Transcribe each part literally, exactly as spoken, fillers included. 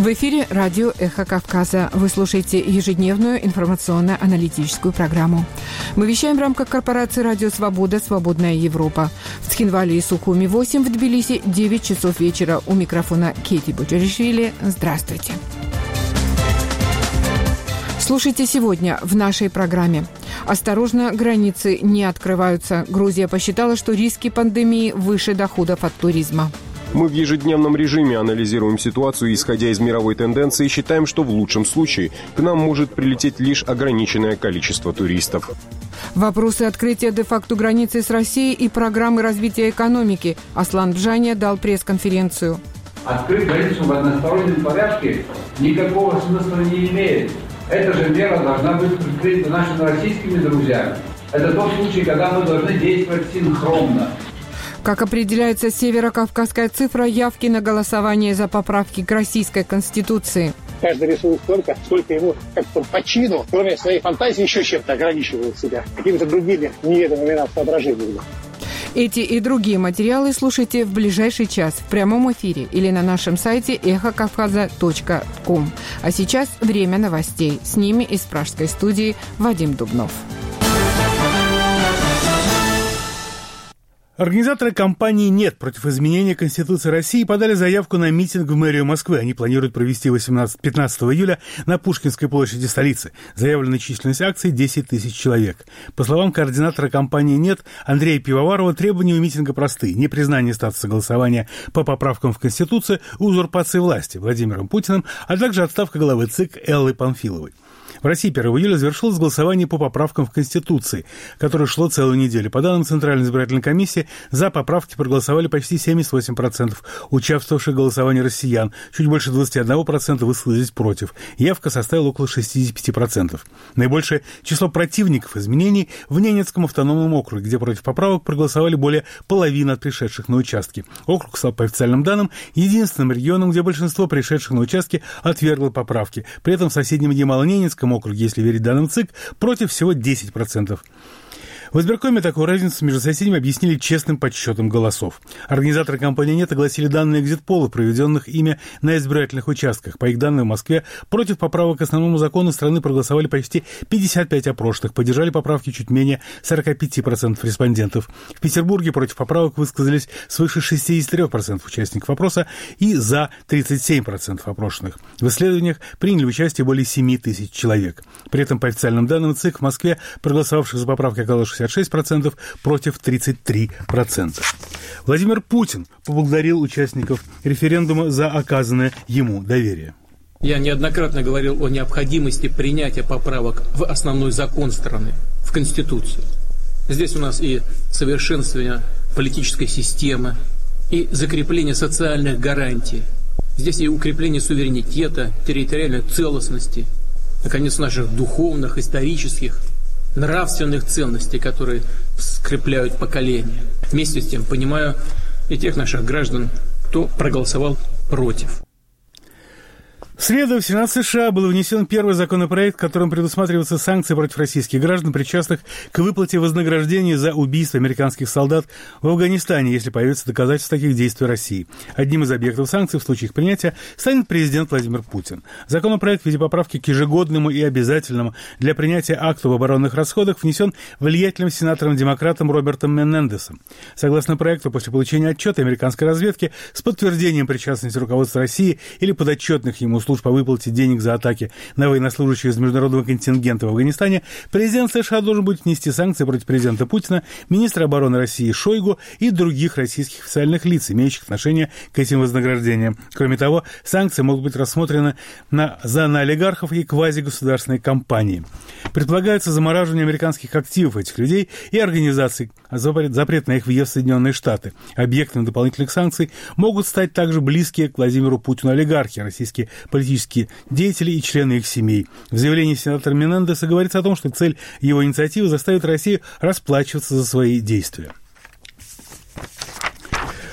В эфире радио «Эхо Кавказа». Вы слушаете ежедневную информационно-аналитическую программу. Мы вещаем в рамках корпорации «Радио Свобода. Свободная Европа». В Цхинвале и Сухуми восемь, в Тбилиси девять часов вечера. У микрофона Кети Буджаришвили. Здравствуйте. Слушайте сегодня в нашей программе. Осторожно, границы не открываются. Грузия посчитала, что риски пандемии выше доходов от туризма. Мы в ежедневном режиме анализируем ситуацию, исходя из мировой тенденции, и считаем, что в лучшем случае к нам может прилететь лишь ограниченное количество туристов. Вопросы открытия де-факто границы с Россией и программы развития экономики. Аслан Бжания дал пресс-конференцию. Открыть границу в одностороннем порядке никакого смысла не имеет. Эта же мера должна быть предпринята нашими российскими друзьями. Это тот случай, когда мы должны действовать синхронно. Как определяется северокавказская цифра явки на голосование за поправки к Российской Конституции? Каждый рисует столько, сколько ему как-то по чину, кроме своей фантазии, еще чем-то ограничивает себя, какими-то другими неведомыми нам соображениями. Эти и другие материалы слушайте в ближайший час в прямом эфире или на нашем сайте эхо кавказа точка ком. А сейчас время новостей. С ними из пражской студии Вадим Дубнов. Организаторы кампании «Нет» против изменения Конституции России подали заявку на митинг в мэрию Москвы. Они планируют провести восемнадцатого-пятнадцатого июля на Пушкинской площади столицы. Заявленная численность акций – десять тысяч человек. По словам координатора кампании «Нет» Андрея Пивоварова, требования у митинга простые. Непризнание статуса голосования по поправкам в Конституцию, узурпации власти Владимиром Путиным, а также отставка главы ЦИК Эллы Памфиловой. В России первого июля завершилось голосование по поправкам в Конституции, которое шло целую неделю. По данным Центральной избирательной комиссии, за поправки проголосовали почти семьдесят восемь процентов участвовавших в голосовании россиян. Чуть больше двадцать один процент высказались против. Явка составила около шестьдесят пять процентов. Наибольшее число противников изменений в Ненецком автономном округе, где против поправок проголосовали более половины от пришедших на участки. Округ стал, по официальным данным, единственным регионом, где большинство пришедших на участки отвергло поправки. При этом в соседнем Ямало-Ненецком округе, если верить данным ЦИК, против всего десять процентов. В избиркоме такую разницу между соседями объяснили честным подсчетом голосов. Организаторы кампании «Нет» огласили данные экзит-полов, проведенных ими на избирательных участках. По их данным, в Москве против поправок к основному закону страны проголосовали почти пятьдесят пять опрошенных, поддержали поправки чуть менее сорок пять процентов респондентов. В Петербурге против поправок высказались свыше шестьдесят три процента участников опроса и за тридцать семь процентов опрошенных. В исследованиях приняли участие более семь тысяч человек. При этом, по официальным данным ЦИК, в Москве проголосовавших за поправки оказалось шестьдесят шесть процентов против тридцать три процента. Владимир Путин поблагодарил участников референдума за оказанное ему доверие. Я неоднократно говорил о необходимости принятия поправок в основной закон страны, в Конституцию. Здесь у нас и совершенствование политической системы, и закрепление социальных гарантий. Здесь и укрепление суверенитета, территориальной целостности, наконец, наших духовных, исторических, нравственных ценностей, которые скрепляют поколения. Вместе с тем понимаю и тех наших граждан, кто проголосовал против. В среду в Сенат США был внесен первый законопроект, которым предусматриваются санкции против российских граждан, причастных к выплате вознаграждения за убийство американских солдат в Афганистане, если появятся доказательства таких действий России. Одним из объектов санкций в случае их принятия станет президент Владимир Путин. Законопроект в виде поправки к ежегодному и обязательному для принятия акту об оборонных расходах внесен влиятельным сенатором-демократом Робертом Менендесом. Согласно проекту, после получения отчета американской разведки с подтверждением причастности руководства России или подотчетных ему служб по выплате денег за атаки на военнослужащих из международного контингента в Афганистане, президент США должен будет внести санкции против президента Путина, министра обороны России Шойгу и других российских официальных лиц, имеющих отношение к этим вознаграждениям. Кроме того, санкции могут быть рассмотрены на, за на олигархов и квазигосударственные компании. Предполагается замораживание американских активов этих людей и организаций, запрет, запрет на их въезд в Соединенные Штаты. Объектами дополнительных санкций могут стать также близкие к Владимиру Путину олигархи, российские политические деятели и члены их семей. В заявлении сенатора Менендеса говорится о том, что цель его инициативы заставит Россию расплачиваться за свои действия.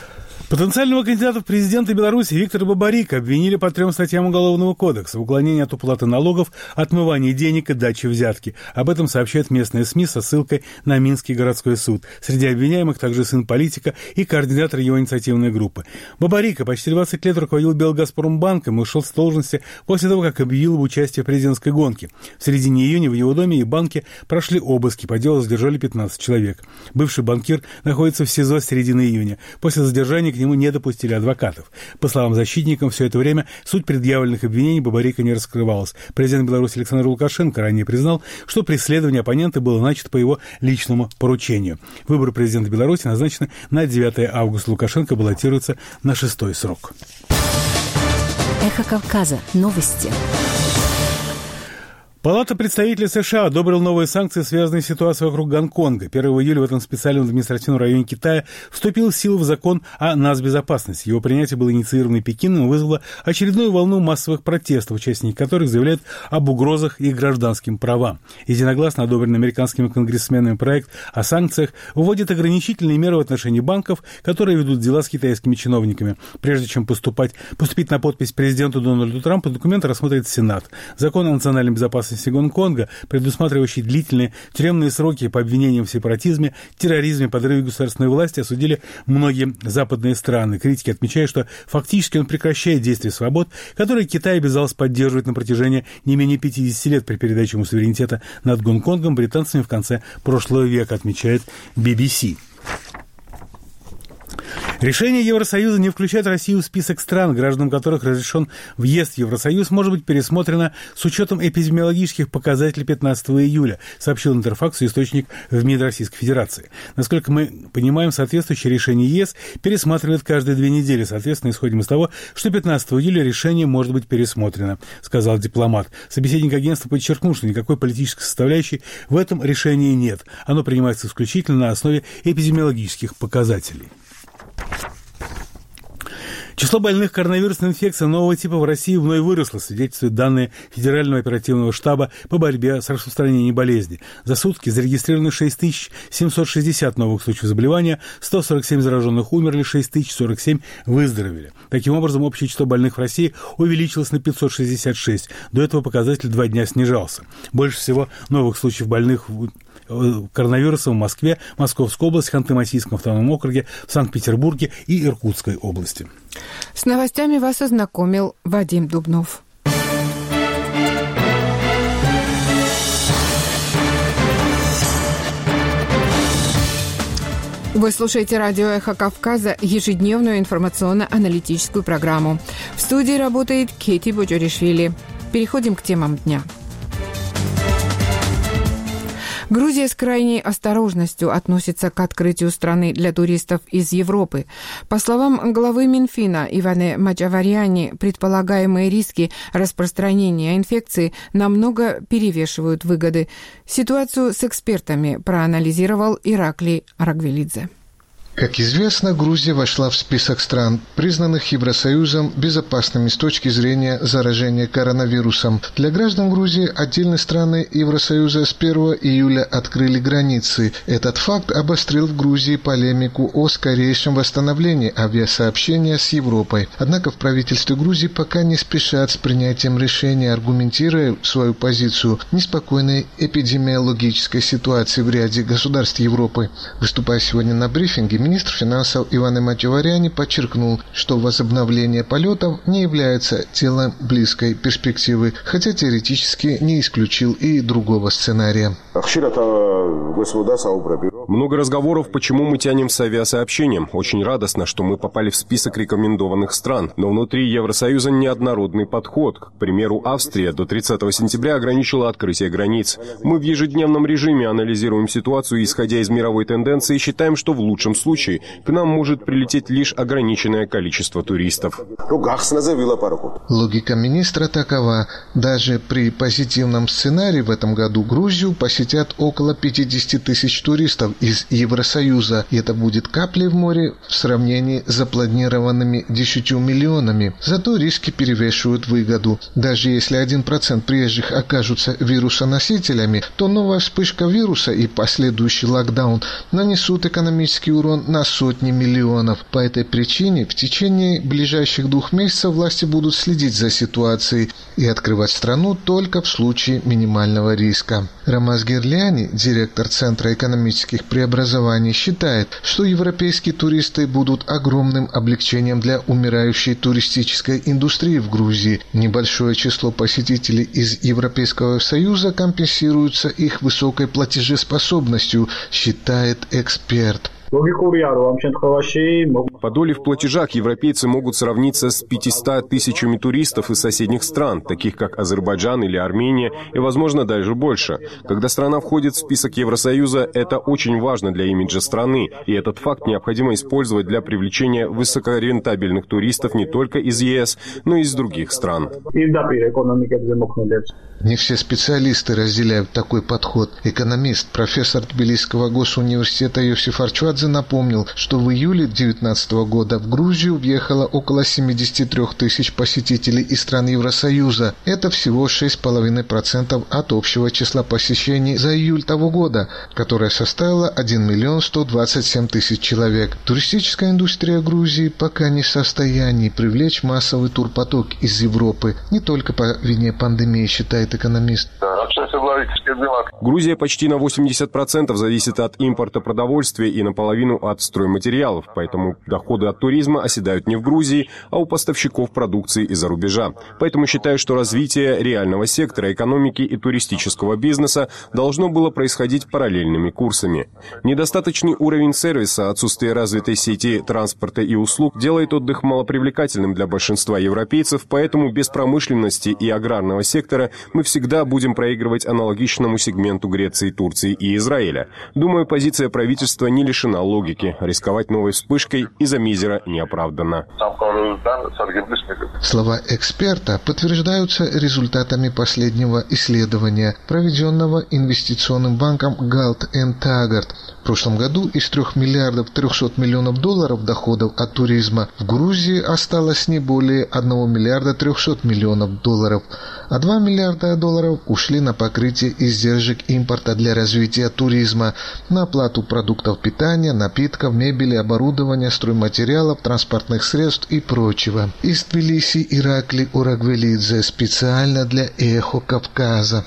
Потенциального кандидата в президенты Беларуси Виктора Бабарика обвинили по трем статьям Уголовного кодекса: в уклонении от уплаты налогов, отмывании денег и даче взятки. Об этом сообщают местные СМИ со ссылкой на Минский городской суд. Среди обвиняемых также сын политика и координатор его инициативной группы. Бабарика почти двадцать лет руководил Белгазпромбанком и ушел с должности после того, как объявил об участии в президентской гонке. В середине июня в его доме и банке прошли обыски, по делу задержали пятнадцать человек. Бывший банкир находится в СИЗО с середины июня. После задержания к нему не допустили адвокатов. По словам защитников, все это время суть предъявленных обвинений Бабарика не раскрывалась. Президент Беларуси Александр Лукашенко ранее признал, что преследование оппонента было начато по его личному поручению. Выборы президента Беларуси назначены на девятое августа. Лукашенко баллотируется на шестой срок. Эхо Кавказа. Новости. Палата представителей США одобрила новые санкции, связанные с ситуацией вокруг Гонконга. первого июля в этом специальном административном районе Китая вступил в силу в закон о нацбезопасности. Его принятие было инициировано Пекином и вызвало очередную волну массовых протестов, участники которых заявляют об угрозах их гражданским правам. Единогласно одобренный американскими конгрессменами проект о санкциях вводит ограничительные меры в отношении банков, которые ведут дела с китайскими чиновниками. Прежде чем поступать, поступить на подпись президенту Дональду Трампу, документ рассмотрит Сенат. Закон о национальной безопасности Гонконга, предусматривающий длительные тюремные сроки по обвинениям в сепаратизме, терроризме, подрыве государственной власти, осудили многие западные страны. Критики отмечают, что фактически он прекращает действие свобод, которые Китай обязался поддерживать на протяжении не менее пятидесяти лет при передаче ему суверенитета над Гонконгом британцами в конце прошлого века, отмечает би би си. Решение Евросоюза не включать Россию в список стран, гражданам которых разрешен въезд в Евросоюз, может быть пересмотрено с учетом эпидемиологических показателей пятнадцатого июля, сообщил Интерфаксу источник в МИД Российской Федерации. Насколько мы понимаем, соответствующее решение ЕС пересматривает каждые две недели. Соответственно, исходим из того, что пятнадцатого июля решение может быть пересмотрено, сказал дипломат. Собеседник агентства подчеркнул, что никакой политической составляющей в этом решении нет. Оно принимается исключительно на основе эпидемиологических показателей. Число больных коронавирусной инфекцией нового типа в России вновь выросло, свидетельствуют данные Федерального оперативного штаба по борьбе с распространением болезни. За сутки зарегистрировано шесть тысяч семьсот шестьдесят новых случаев заболевания, сто сорок семь зараженных умерли, шесть тысяч сорок семь выздоровели. Таким образом, общее число больных в России увеличилось на пятьсот шестьдесят шесть. До этого показатель два дня снижался. Больше всего новых случаев больных коронавирусом в Москве, Московской области, Ханты-Мансийском автономном округе, в Санкт-Петербурге и Иркутской области. С новостями вас ознакомил Вадим Дубнов. Вы слушаете радио «Эхо Кавказа», ежедневную информационно-аналитическую программу. В студии работает Кети Боджоришвили. Переходим к темам дня. Грузия с крайней осторожностью относится к открытию страны для туристов из Европы. По словам главы Минфина Иваны Маджаваряни, предполагаемые риски распространения инфекции намного перевешивают выгоды. Ситуацию с экспертами проанализировал Ираклий Рагвелидзе. Как известно, Грузия вошла в список стран, признанных Евросоюзом безопасными с точки зрения заражения коронавирусом. Для граждан Грузии отдельные страны Евросоюза с первого июля открыли границы. Этот факт обострил в Грузии полемику о скорейшем восстановлении авиасообщения с Европой. Однако в правительстве Грузии пока не спешат с принятием решения, аргументируя свою позицию неспокойной эпидемиологической ситуации в ряде государств Европы. Выступая сегодня на брифинге, министр финансов Иваны Маджаваряни подчеркнул, что возобновление полетов не является делом близкой перспективы, хотя теоретически не исключил и другого сценария. Много разговоров, почему мы тянем с авиасообщением. Очень радостно, что мы попали в список рекомендованных стран. Но внутри Евросоюза неоднородный подход. К примеру, Австрия до тридцатого сентября ограничила открытие границ. Мы в ежедневном режиме анализируем ситуацию, исходя из мировой тенденции, и считаем, что в лучшем случае к нам может прилететь лишь ограниченное количество туристов. Логика министра такова. Даже при позитивном сценарии в этом году Грузию посетят около пятьдесят тысяч туристов из Евросоюза, и это будет каплей в море в сравнении с запланированными десятью миллионами. Зато риски перевешивают выгоду. Даже если один процент приезжих окажутся вирусоносителями, то новая вспышка вируса и последующий локдаун нанесут экономический урон миллион на сотни миллионов. По этой причине в течение ближайших двух месяцев власти будут следить за ситуацией и открывать страну только в случае минимального риска. Рамаз Герляни, директор Центра экономических преобразований, считает, что европейские туристы будут огромным облегчением для умирающей туристической индустрии в Грузии. Небольшое число посетителей из Европейского Союза компенсируется их высокой платежеспособностью, считает эксперт. По доле в платежах европейцы могут сравниться с пятьюстами тысячами туристов из соседних стран, таких как Азербайджан или Армения, и, возможно, даже больше. Когда страна входит в список Евросоюза, это очень важно для имиджа страны, и этот факт необходимо использовать для привлечения высокорентабельных туристов не только из ЕС, но и из других стран. Не все специалисты разделяют такой подход. Экономист, профессор Тбилисского госуниверситета Йосиф Арчвадзе напомнил, что в июле две тысячи девятнадцатого года в Грузию въехало около семьдесят три тысяч посетителей из стран Евросоюза. Это всего шесть целых пять десятых процента от общего числа посещений за июль того года, которое составило один миллион сто двадцать семь тысяч человек. Туристическая индустрия Грузии пока не в состоянии привлечь массовый турпоток из Европы, не только по вине пандемии, считает экономист. Грузия почти на восемьдесят процентов зависит от импорта продовольствия и наполовину от стройматериалов, поэтому доходы от туризма оседают не в Грузии, а у поставщиков продукции из-за рубежа. Поэтому считаю, что развитие реального сектора экономики и туристического бизнеса должно было происходить параллельными курсами. Недостаточный уровень сервиса, отсутствие развитой сети транспорта и услуг делает отдых малопривлекательным для большинства европейцев, поэтому без промышленности и аграрного сектора мы всегда будем проигрывать аналогичному сегменту Греции, Турции и Израиля. Думаю, позиция правительства не лишена логики. Рисковать новой вспышкой из-за мизера неоправданно. Слова эксперта подтверждаются результатами последнего исследования, проведенного инвестиционным банком Galt энд Taggart. В прошлом году из трех миллиардов трехсот миллионов долларов доходов от туризма в Грузии осталось не более одного миллиарда трехсот миллионов долларов, а два миллиарда долларов ушли на покрытие издержек импорта для развития туризма, на оплату продуктов питания, напитков, мебели, оборудования, стройматериалов, транспортных средств и прочего. Из Тбилиси Иракли Урагвелидзе специально для «Эхо Кавказа».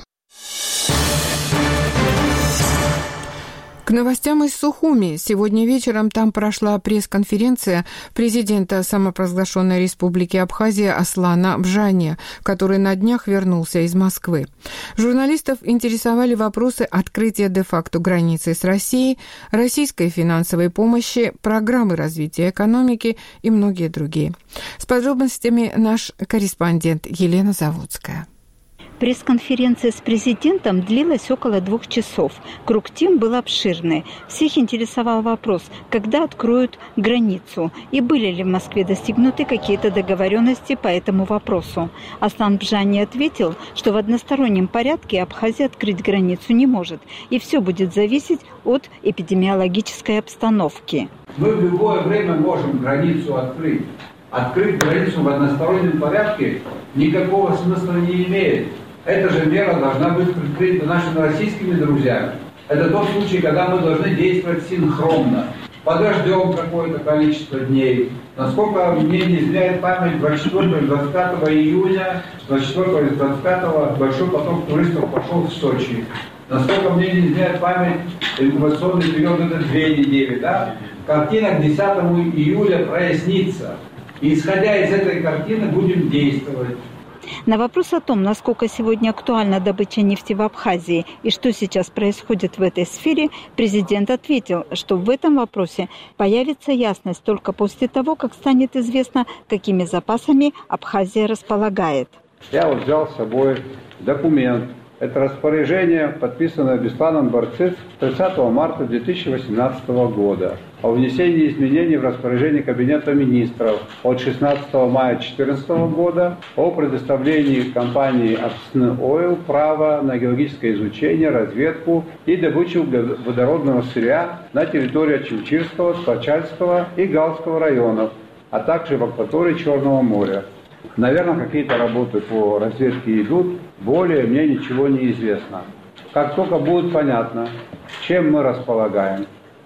К новостям из Сухуми. Сегодня вечером там прошла пресс-конференция президента самопровозглашенной республики Абхазия Аслана Бжани, который на днях вернулся из Москвы. Журналистов интересовали вопросы открытия де-факто границы с Россией, российской финансовой помощи, программы развития экономики и многие другие. С подробностями наш корреспондент Елена Заводская. Пресс-конференция с президентом длилась около двух часов. Круг тем был обширный. Всех интересовал вопрос, когда откроют границу и были ли в Москве достигнуты какие-то договоренности по этому вопросу. Аслан Бжани ответил, что в одностороннем порядке Абхазия открыть границу не может, и все будет зависеть от эпидемиологической обстановки. Мы в любое время можем границу открыть. Открыть границу в одностороннем порядке никакого смысла не имеет. Эта же мера должна быть предпринята нашими российскими друзьями. Это тот случай, когда мы должны действовать синхронно. Подождем какое-то количество дней. Насколько мне не изменяет память, двадцать четвёртого и двадцать пятого июня, двадцать четвёртого и двадцать пятого большой поток туристов пошел в Сочи. Насколько мне не изменяет память, инкубационный период это две недели. Да? Картина к десятому июля прояснится. И исходя из этой картины будем действовать. На вопрос о том, насколько сегодня актуальна добыча нефти в Абхазии и что сейчас происходит в этой сфере, президент ответил, что в этом вопросе появится ясность только после того, как станет известно, какими запасами Абхазия располагает. Я вот взял с собой документ. Это распоряжение, подписанное Бесланом Барцыц тридцатого марта две тысячи восемнадцатого года о внесении изменений в распоряжение Кабинета министров от шестнадцатого мая две тысячи четырнадцатого года о предоставлении компании Абсны Ойл права на геологическое изучение, разведку и добычу водородного сырья на территории Очимчирского, Скворчальского и Галского районов, а также в акватории Черного моря. Наверное, какие-то работы по разведке идут, более мне ничего не известно. Как только будет понятно, чем мы располагаем,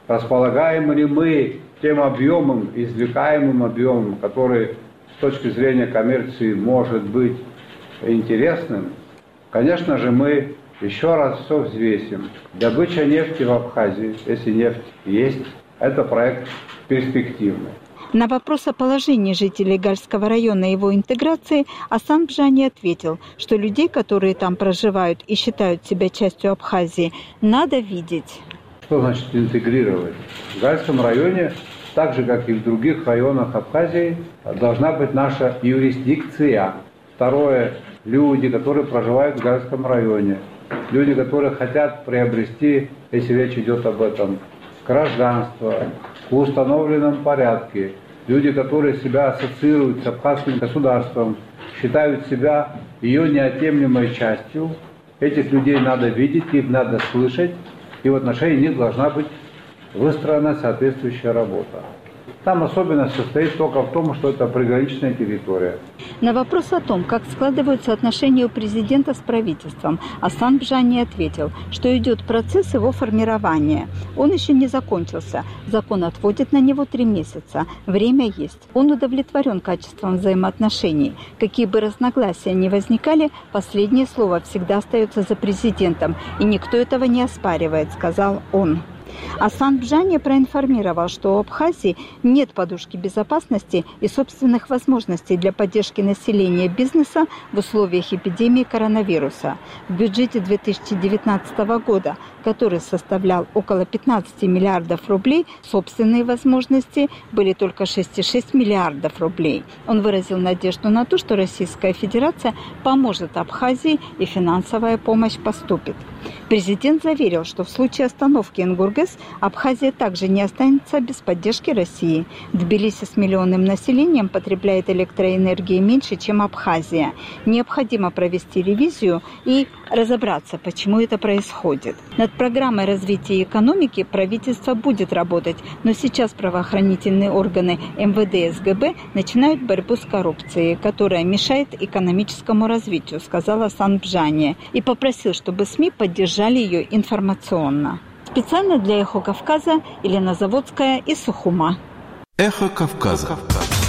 располагаем ли мы тем объемом, извлекаемым объемом, который с точки зрения коммерции может быть интересным, конечно же, мы еще раз все взвесим. Добыча нефти в Абхазии, если нефть есть, это проект перспективный. На вопрос о положении жителей Гальского района и его интеграции Асан Бжани ответил, что людей, которые там проживают и считают себя частью Абхазии, надо видеть. Что значит интегрировать? В Гальском районе, так же как и в других районах Абхазии, должна быть наша юрисдикция. Второе, люди, которые проживают в Гальском районе, люди, которые хотят приобрести, если речь идет об этом, гражданство в установленном порядке. Люди, которые себя ассоциируют с абхазским государством, считают себя ее неотъемлемой частью. Этих людей надо видеть, их надо слышать, и в отношении них должна быть выстроена соответствующая работа. Там особенность состоит только в том, что это приграничная территория. На вопрос о том, как складываются отношения у президента с правительством, Асан Бжани ответил, что идет процесс его формирования. Он еще не закончился. Закон отводит на него три месяца. Время есть. Он удовлетворен качеством взаимоотношений. Какие бы разногласия ни возникали, последнее слово всегда остается за президентом. И никто этого не оспаривает, сказал он. Асан Бжани проинформировал, что у Абхазии нет подушки безопасности и собственных возможностей для поддержки населения и бизнеса в условиях эпидемии коронавируса. В бюджете две тысячи девятнадцатого года, который составлял около пятнадцать миллиардов рублей, собственные возможности были только шесть целых шесть десятых миллиардов рублей. Он выразил надежду на то, что Российская Федерация поможет Абхазии и финансовая помощь поступит. Президент заверил, что в случае остановки НГУРГЭС Абхазия также не останется без поддержки России. Тбилиси с миллионным населением потребляет электроэнергии меньше, чем Абхазия. Необходимо провести ревизию и разобраться, почему это происходит. Над программой развития экономики правительство будет работать, но сейчас правоохранительные органы эм вэ дэ и эс гэ бэ начинают борьбу с коррупцией, которая мешает экономическому развитию, сказал Асан Бжани, и попросил, чтобы СМИ поддержали ее информационно. Специально для «Эхо Кавказа» Елена Заводская из Сухума. «Эхо Кавказа».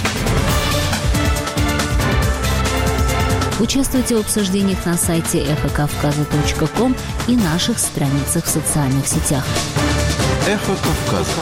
Участвуйте в обсуждениях на сайте эхо кавказа точка ком и наших страницах в социальных сетях. «Эхо Кавказа».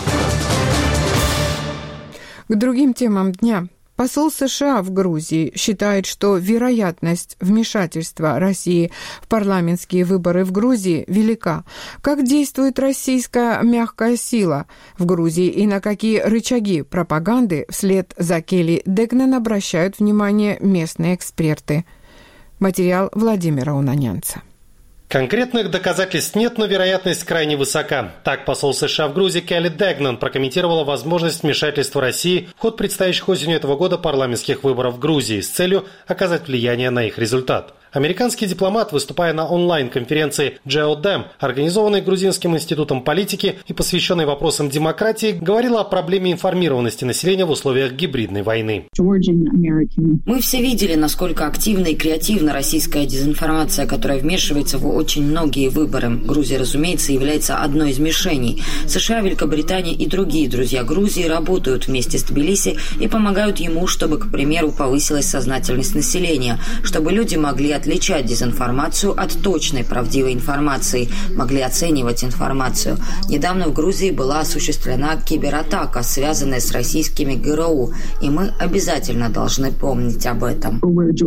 К другим темам дня. Посол США в Грузии считает, что вероятность вмешательства России в парламентские выборы в Грузии велика. Как действует российская мягкая сила в Грузии и на какие рычаги пропаганды вслед за Келли Дегнан обращают внимание местные эксперты? Материал Владимира Унанянца. Конкретных доказательств нет, но вероятность крайне высока. Так посол США в Грузии Келли Дегнан прокомментировала возможность вмешательства России в ход предстоящих осенью этого года парламентских выборов в Грузии с целью оказать влияние на их результат. Американский дипломат, выступая на онлайн-конференции «Джеодем», организованной Грузинским институтом политики и посвященной вопросам демократии, говорил о проблеме информированности населения в условиях гибридной войны. Мы все видели, насколько активна и креативна российская дезинформация, которая вмешивается в очень многие выборы. Грузия, разумеется, является одной из мишеней. США, Великобритания и другие друзья Грузии работают вместе с Тбилиси и помогают ему, чтобы, к примеру, повысилась сознательность населения, чтобы люди могли отличать дезинформацию от точной правдивой информации, могли оценивать информацию. Недавно в Грузии была осуществлена кибератака, связанная с российскими гэ эр у, и мы обязательно должны помнить об этом.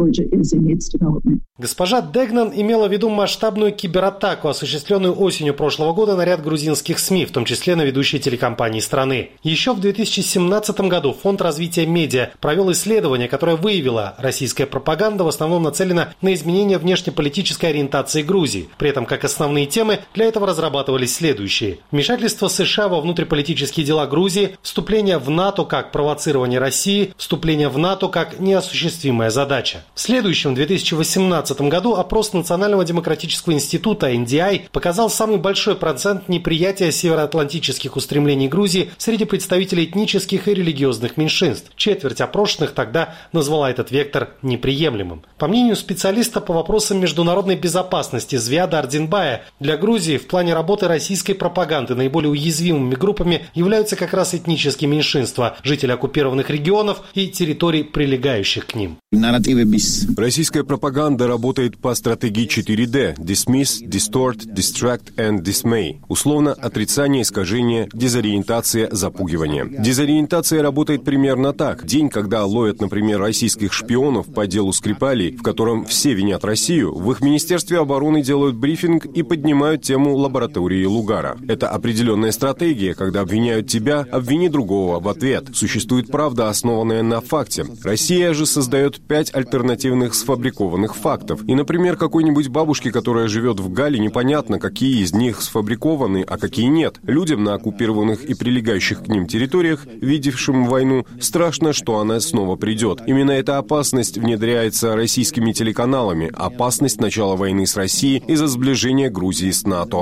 Госпожа Дегнан имела в виду масштабную кибератаку, осуществленную осенью прошлого года на ряд грузинских СМИ, в том числе на ведущие телекомпании страны. Еще в две тысячи семнадцатом году Фонд развития медиа провел исследование, которое выявило, российская пропаганда в основном нацелена на изменение внешнеполитической ориентации Грузии. При этом как основные темы для этого разрабатывались следующие: вмешательство США во внутриполитические дела Грузии, вступление в НАТО как провоцирование России, вступление в НАТО как неосуществимая задача. В следующем, две тысячи восемнадцатом семнадцатом году опрос Национального демократического института эн ди ай показал самый большой процент неприятия североатлантических устремлений Грузии среди представителей этнических и религиозных меньшинств. Четверть опрошенных тогда назвала этот вектор неприемлемым. По мнению специалиста по вопросам международной безопасности Звиада Ардинбая, для Грузии в плане работы российской пропаганды наиболее уязвимыми группами являются как раз этнические меньшинства, жители оккупированных регионов и территорий, прилегающих к ним. Российская пропаганда работает по стратегии четыре дэ – dismiss, distort, distract and dismay. Условно, отрицание, искажение, дезориентация, запугивание. Дезориентация работает примерно так. День, когда ловят, например, российских шпионов по делу Скрипалей, в котором все винят Россию, в их Министерстве обороны делают брифинг и поднимают тему лаборатории Лугара. Это определенная стратегия, когда обвиняют тебя, обвини другого в ответ. Существует правда, основанная на факте. Россия же создает пять альтернативных сфабрикованных фактов. И, например, какой-нибудь бабушке, которая живет в Гале, непонятно, какие из них сфабрикованы, а какие нет. Людям на оккупированных и прилегающих к ним территориях, видевшим войну, страшно, что она снова придет. Именно эта опасность внедряется российскими телеканалами. Опасность начала войны с Россией из-за сближения Грузии с НАТО.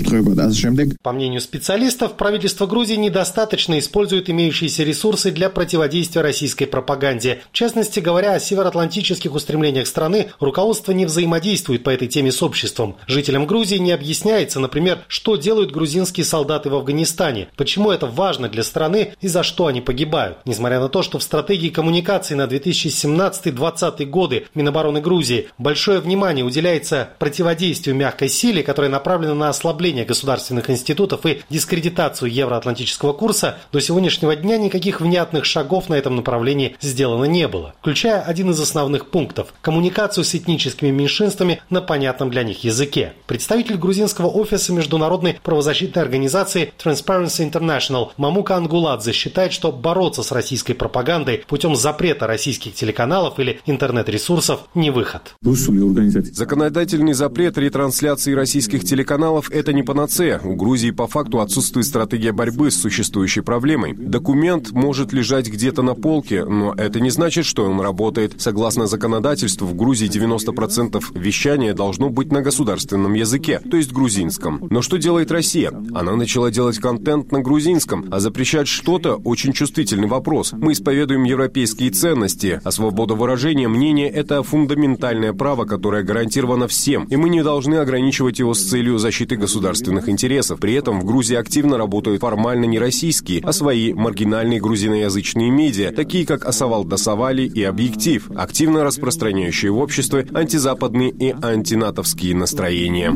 По мнению специалистов, правительство Грузии недостаточно использует имеющиеся ресурсы для противодействия российской пропаганде. В частности, говоря о североатлантических устремлениях страны, руководство не взаимодействует по этой теме с обществом. Жителям Грузии не объясняется, например, что делают грузинские солдаты в Афганистане, почему это важно для страны и за что они погибают. Несмотря на то, что в стратегии коммуникации на две тысячи семнадцатый — две тысячи двадцатый годы Минобороны Грузии большое внимание уделяется противодействию мягкой силе, которая направлена на ослабление государственных институтов и дискредитацию евроатлантического курса, до сегодняшнего дня никаких внятных шагов на этом направлении сделано не было, включая один из основных пунктов – коммуникацию с этническими меньшинствами на понятном для них языке. Представитель грузинского офиса международной правозащитной организации Transparency International Мамука Ангуладзе считает, что бороться с российской пропагандой путем запрета российских телеканалов или интернет-ресурсов не выход. Законодательный запрет ретрансляции российских телеканалов – это не панацея. У Грузии по факту отсутствует стратегия борьбы с существующей проблемой. Документ может лежать где-то на полке, но это не значит, что он работает. Согласно законодательству, в Грузии девяносто процентов вещания должно быть на государственном языке, то есть грузинском. Но что делает Россия? Она начала делать контент на грузинском, а запрещать что-то – очень чувствительный вопрос. Мы исповедуем европейские ценности, а свобода выражения мнения – это фундаментальное право, которое гарантировано всем, и мы не должны ограничивать его с целью защиты государственных интересов. При этом в Грузии активно работают формально не российские, а свои маргинальные грузиноязычные медиа, такие как «Асавал Дасавали» и «Объектив», активно распространяющие в обществе антизападные и антинатовские настроения.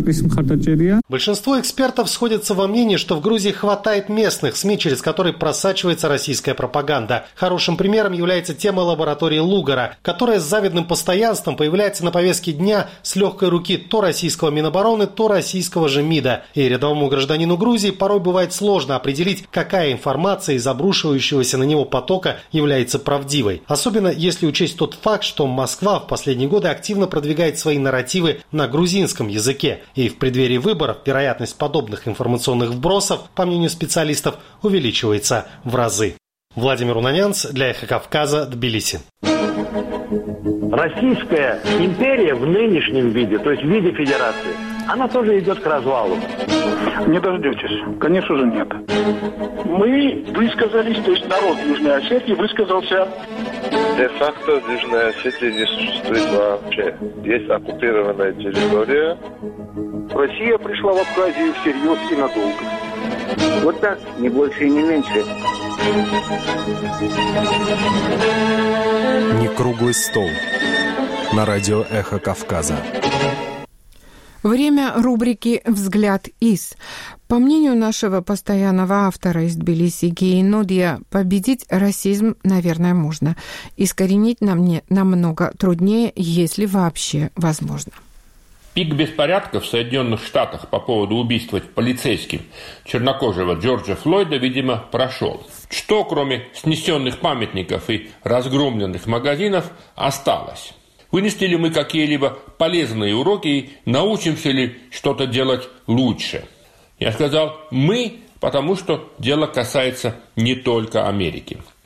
Большинство экспертов сходятся во мнении, что в Грузии хватает местных СМИ, через которые просачивается российская пропаганда. Хорошим примером является тема лаборатории Лугара, которая с завидным постоянством появляется на повестке дня с легкой руки то российского Минобороны, то российского же МИДа. И рядовому гражданину Грузии порой бывает сложно определить, какая информация из обрушивающегося на него потока является правдивой. Особенно если учесть тот факт, что Москва в последние годы активно продвигает свои нарративы на грузинском языке. И в преддверии выборов вероятность подобных информационных вбросов, по мнению специалистов, увеличивается в разы. Владимир Унанянц для «Эхо Кавказа», Тбилиси. Российская империя в нынешнем виде, то есть в виде федерации, она тоже идет к развалу. Не дождетесь. Конечно же, нет. Мы высказались, то есть народ Южной Осетии высказался. Де-факто Южной Осетии не существует вообще. Есть оккупированная территория. Россия пришла в Абхазию всерьез и надолго. Вот так, не больше и не меньше. Не круглый стол. На радио «Эхо Кавказа». Время рубрики «Взгляд из». По мнению нашего постоянного автора из Тбилиси Геи Нодия, победить расизм, наверное, можно. Искоренить нам не намного труднее, если вообще возможно. Пик беспорядков в Соединенных Штатах по поводу убийства полицейским чернокожего Джорджа Флойда, видимо, прошел. Что, кроме снесенных памятников и разгромленных магазинов, осталось? Вынесли ли мы какие-либо полезные уроки и научимся ли что-то делать лучше? Я сказал «мы», потому что дело касается не только Америки.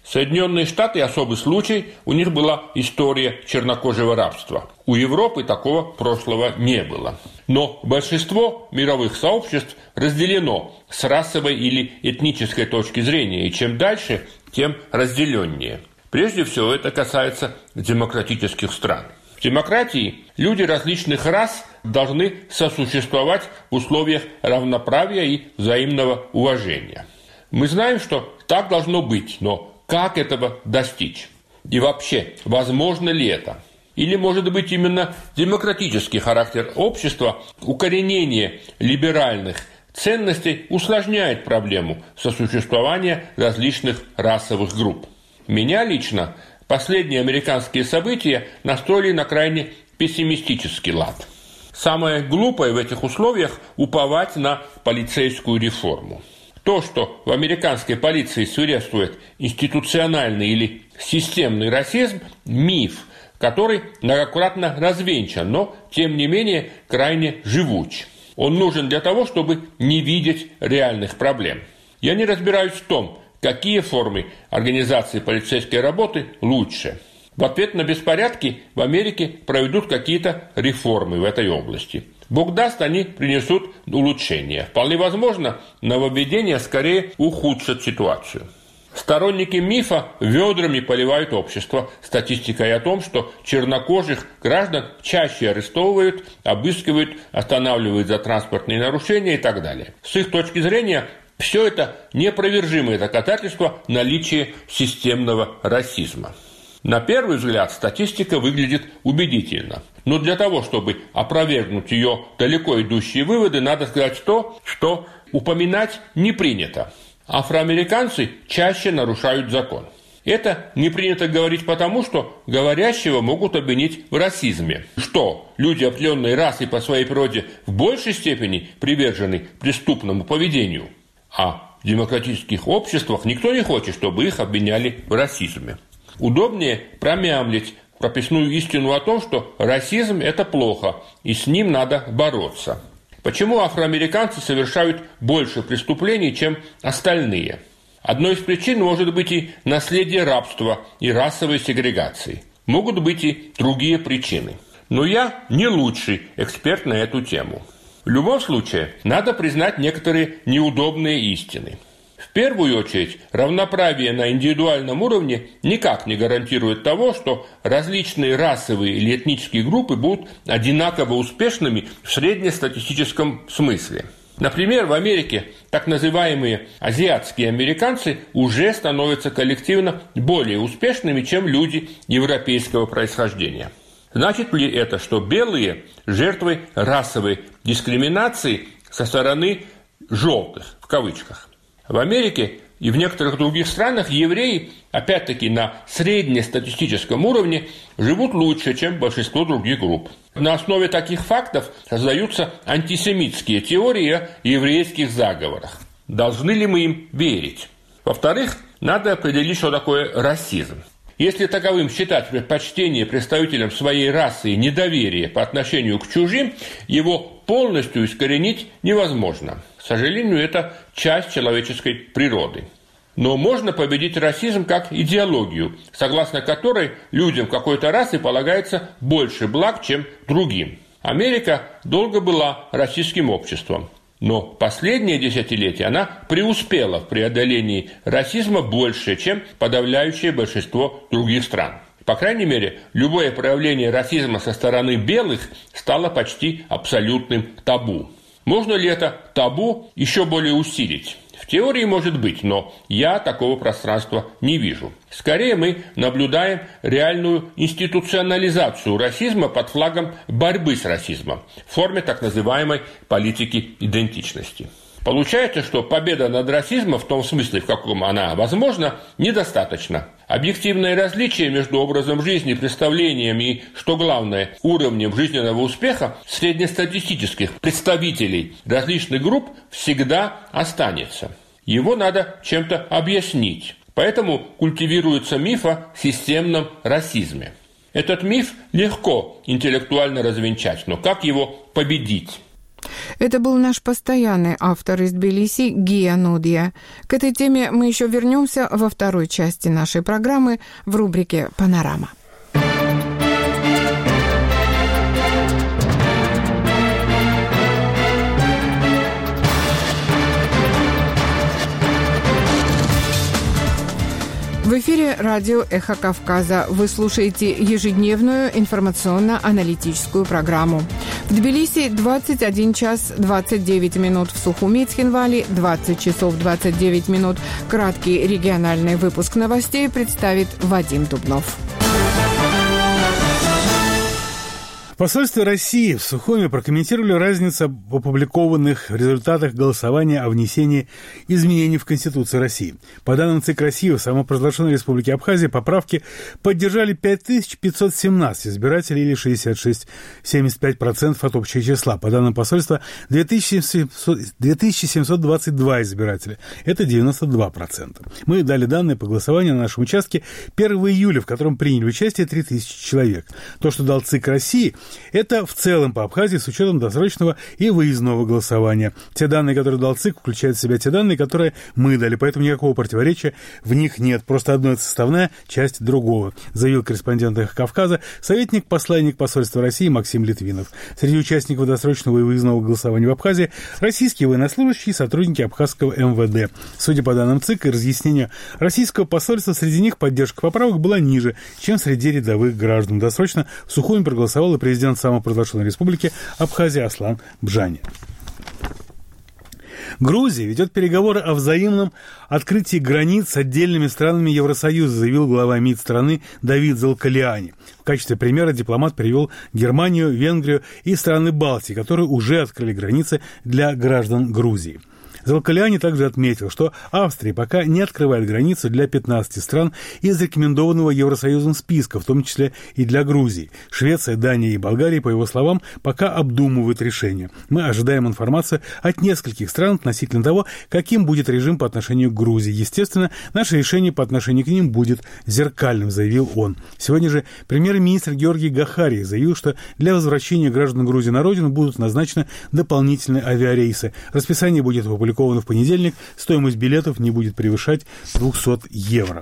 Соединенные Штаты – особый случай, у них была история чернокожего рабства. У Европы такого прошлого не было. Но большинство мировых сообществ разделено с расовой или этнической точки зрения, и чем дальше, тем разделеннее. Прежде всего, это касается демократических стран. В демократии люди различных рас должны сосуществовать в условиях равноправия и взаимного уважения. Мы знаем, что так должно быть, но как этого достичь? И вообще, возможно ли это? Или, может быть, именно демократический характер общества, укоренение либеральных ценностей усложняет проблему сосуществования различных расовых групп? Меня лично последние американские события настроили на крайне пессимистический лад. Самое глупое в этих условиях – уповать на полицейскую реформу. То, что в американской полиции свирепствует институциональный или системный расизм – миф, который многократно развенчан, но, тем не менее, крайне живуч. Он нужен для того, чтобы не видеть реальных проблем. Я не разбираюсь в том, какие формы организации полицейской работы лучше. В ответ на беспорядки в Америке проведут какие-то реформы в этой области. Бог даст, они принесут улучшения. Вполне возможно, нововведения скорее ухудшат ситуацию. Сторонники мифа ведрами поливают общество статистикой о том, что чернокожих граждан чаще арестовывают, обыскивают, останавливают за транспортные нарушения и так далее. С их точки зрения, все это неопровержимое доказательство наличия системного расизма. На первый взгляд статистика выглядит убедительно. Но для того, чтобы опровергнуть ее далеко идущие выводы, надо сказать то, что упоминать не принято. Афроамериканцы чаще нарушают закон. Это не принято говорить потому, что говорящего могут обвинить в расизме. Что люди определенной расы по своей природе в большей степени привержены преступному поведению. А в демократических обществах никто не хочет, чтобы их обвиняли в расизме. Удобнее промямлить прописную истину о том, что расизм – это плохо, и с ним надо бороться. Почему афроамериканцы совершают больше преступлений, чем остальные? Одной из причин может быть и наследие рабства и расовой сегрегации. Могут быть и другие причины. Но я не лучший эксперт на эту тему. В любом случае, надо признать некоторые неудобные истины. В первую очередь, равноправие на индивидуальном уровне никак не гарантирует того, что различные расовые или этнические группы будут одинаково успешными в среднестатистическом смысле. Например, в Америке так называемые азиатские американцы уже становятся коллективно более успешными, чем люди европейского происхождения. Значит ли это, что белые жертвы расовой дискриминации со стороны «желтых» в кавычках? В Америке и в некоторых других странах евреи, опять-таки на среднестатистическом уровне, живут лучше, чем большинство других групп. На основе таких фактов создаются антисемитские теории о еврейских заговорах. Должны ли мы им верить? Во-вторых, надо определить, что такое расизм. Если таковым считать предпочтение представителям своей расы и недоверие по отношению к чужим, его полностью искоренить невозможно. К сожалению, это часть человеческой природы. Но можно победить расизм как идеологию, согласно которой людям какой-то расы полагается больше благ, чем другим. Америка долго была расистским обществом. Но последние десятилетия она преуспела в преодолении расизма больше, чем подавляющее большинство других стран. По крайней мере, любое проявление расизма со стороны белых стало почти абсолютным табу. Можно ли это табу еще более усилить? В теории может быть, но я такого пространства не вижу. Скорее мы наблюдаем реальную институционализацию расизма под флагом борьбы с расизмом в форме так называемой политики идентичности. Получается, что победа над расизмом в том смысле, в каком она возможна, недостаточно. Объективное различие между образом жизни, представлениями и, что главное, уровнем жизненного успеха среднестатистических представителей различных групп всегда останется. Его надо чем-то объяснить. Поэтому культивируется миф о системном расизме. Этот миф легко интеллектуально развенчать, но как его победить? Это был наш постоянный автор из Тбилиси Гия Нудия. К этой теме мы еще вернемся во второй части нашей программы в рубрике «Панорама». В эфире радио «Эхо Кавказа». Вы слушаете ежедневную информационно-аналитическую программу. В Тбилиси двадцать один час двадцать девять минут, в Сухуми и Цхинвали двадцать часов двадцать девять минут. Краткий региональный выпуск новостей представит Вадим Дубнов. В посольстве России в Сухуми прокомментировали разницу в опубликованных результатах голосования о внесении изменений в Конституцию России. По данным ЦИК России, в самопровозглашенной Республике Абхазия поправки поддержали пять тысяч пятьсот семнадцать избирателей или шестьдесят шесть целых семьдесят пять сотых процента от общего числа. По данным посольства, две тысячи семьсот двадцать два избирателя. Это девяносто два процента. Мы дали данные по голосованию на нашем участке первого июля, в котором приняли участие три тысячи человек. То, что дал ЦИК России, это в целом по Абхазии с учетом досрочного и выездного голосования. Те данные, которые дал ЦИК, включают в себя те данные, которые мы дали, поэтому никакого противоречия в них нет. Просто одно это составная часть другого, заявил корреспондент «Эхо Кавказа», советник-посланник посольства России Максим Литвинов. Среди участников досрочного и выездного голосования в Абхазии российские военнослужащие и сотрудники абхазского эм вэ дэ. Судя по данным ЦИК и разъяснению российского посольства, среди них поддержка поправок была ниже, чем среди рядовых граждан. Досрочно в Сухуми проголосовал и президент Президент самопровозглашенной республики Абхазия Аслан Бжани. Грузия ведет переговоры о взаимном открытии границ с отдельными странами Евросоюза, заявил глава МИД страны Давид Залкалиани. В качестве примера дипломат привел Германию, Венгрию и страны Балтии, которые уже открыли границы для граждан Грузии. Залкалиани также отметил, что Австрия пока не открывает границу для пятнадцати стран из рекомендованного Евросоюзом списка, в том числе и для Грузии. Швеция, Дания и Болгария, по его словам, пока обдумывают решение. Мы ожидаем информацию от нескольких стран относительно того, каким будет режим по отношению к Грузии. Естественно, наше решение по отношению к ним будет зеркальным, заявил он. Сегодня же премьер-министр Георгий Гахарий заявил, что для возвращения граждан Грузии на родину будут назначены дополнительные авиарейсы. Расписание будет опубликовано в понедельник, стоимость билетов не будет превышать двести евро.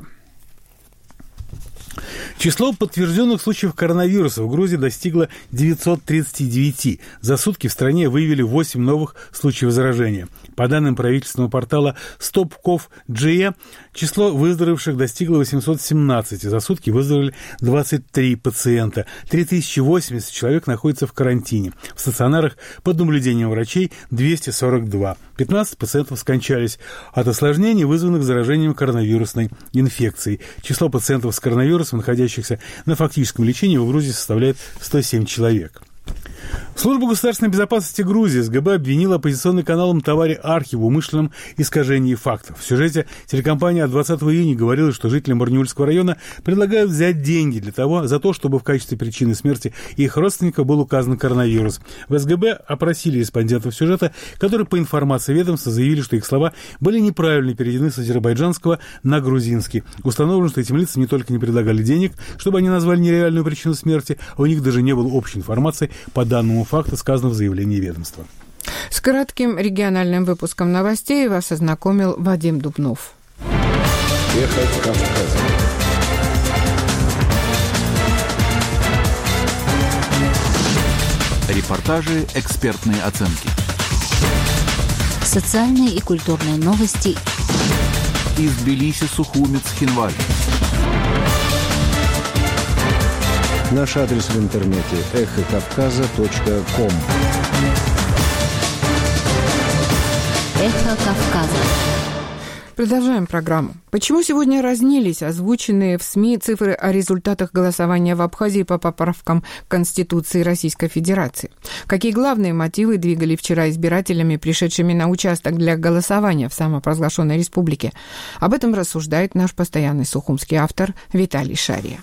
Число подтвержденных случаев коронавируса в Грузии достигло девятьсот тридцать девять. За сутки в стране выявили восемь новых случаев заражения. По данным правительственного портала Stopkov.ge, число выздоровевших достигло восемьсот семнадцать. За сутки выздоровели двадцать три пациента. три тысячи восемьдесят человек находятся в карантине. В стационарах под наблюдением врачей двести сорок два. пятнадцать пациентов скончались от осложнений, вызванных заражением коронавирусной инфекцией. Число пациентов с коронавирусом, находящихся на фактическом лечении, в Грузии составляет сто семь человек. Служба государственной безопасности Грузии эс гэ бэ обвинила оппозиционный канал Мтавари Архи в умышленном искажении фактов. В сюжете телекомпания от двадцатого июня говорила, что жителям Барнаульского района предлагают взять деньги для того, за то, чтобы в качестве причины смерти их родственников был указан коронавирус. В эс гэ бэ опросили респондентов сюжета, которые, по информации ведомства, заявили, что их слова были неправильно переведены с азербайджанского на грузинский. Установлено, что этим лицам не только не предлагали денег, чтобы они назвали нереальную причину смерти, а у них даже не было общей информации по данному факту, сказано в заявлении ведомства. С кратким региональным выпуском новостей вас ознакомил Вадим Дубнов. Эхо Кавказа. Репортажи, экспертные оценки. Социальные и культурные новости. Из Тбилиси, Сухуми, Цхинвали. Наш адрес в интернете эхо кавказа точка ком. Эхо Кавказа. Продолжаем программу. Почему сегодня разнились озвученные в СМИ цифры о результатах голосования в Абхазии по поправкам к Конституции Российской Федерации? Какие главные мотивы двигали вчера избирателями, пришедшими на участок для голосования в самопровозглашенной республике? Об этом рассуждает наш постоянный сухумский автор Виталий Шария.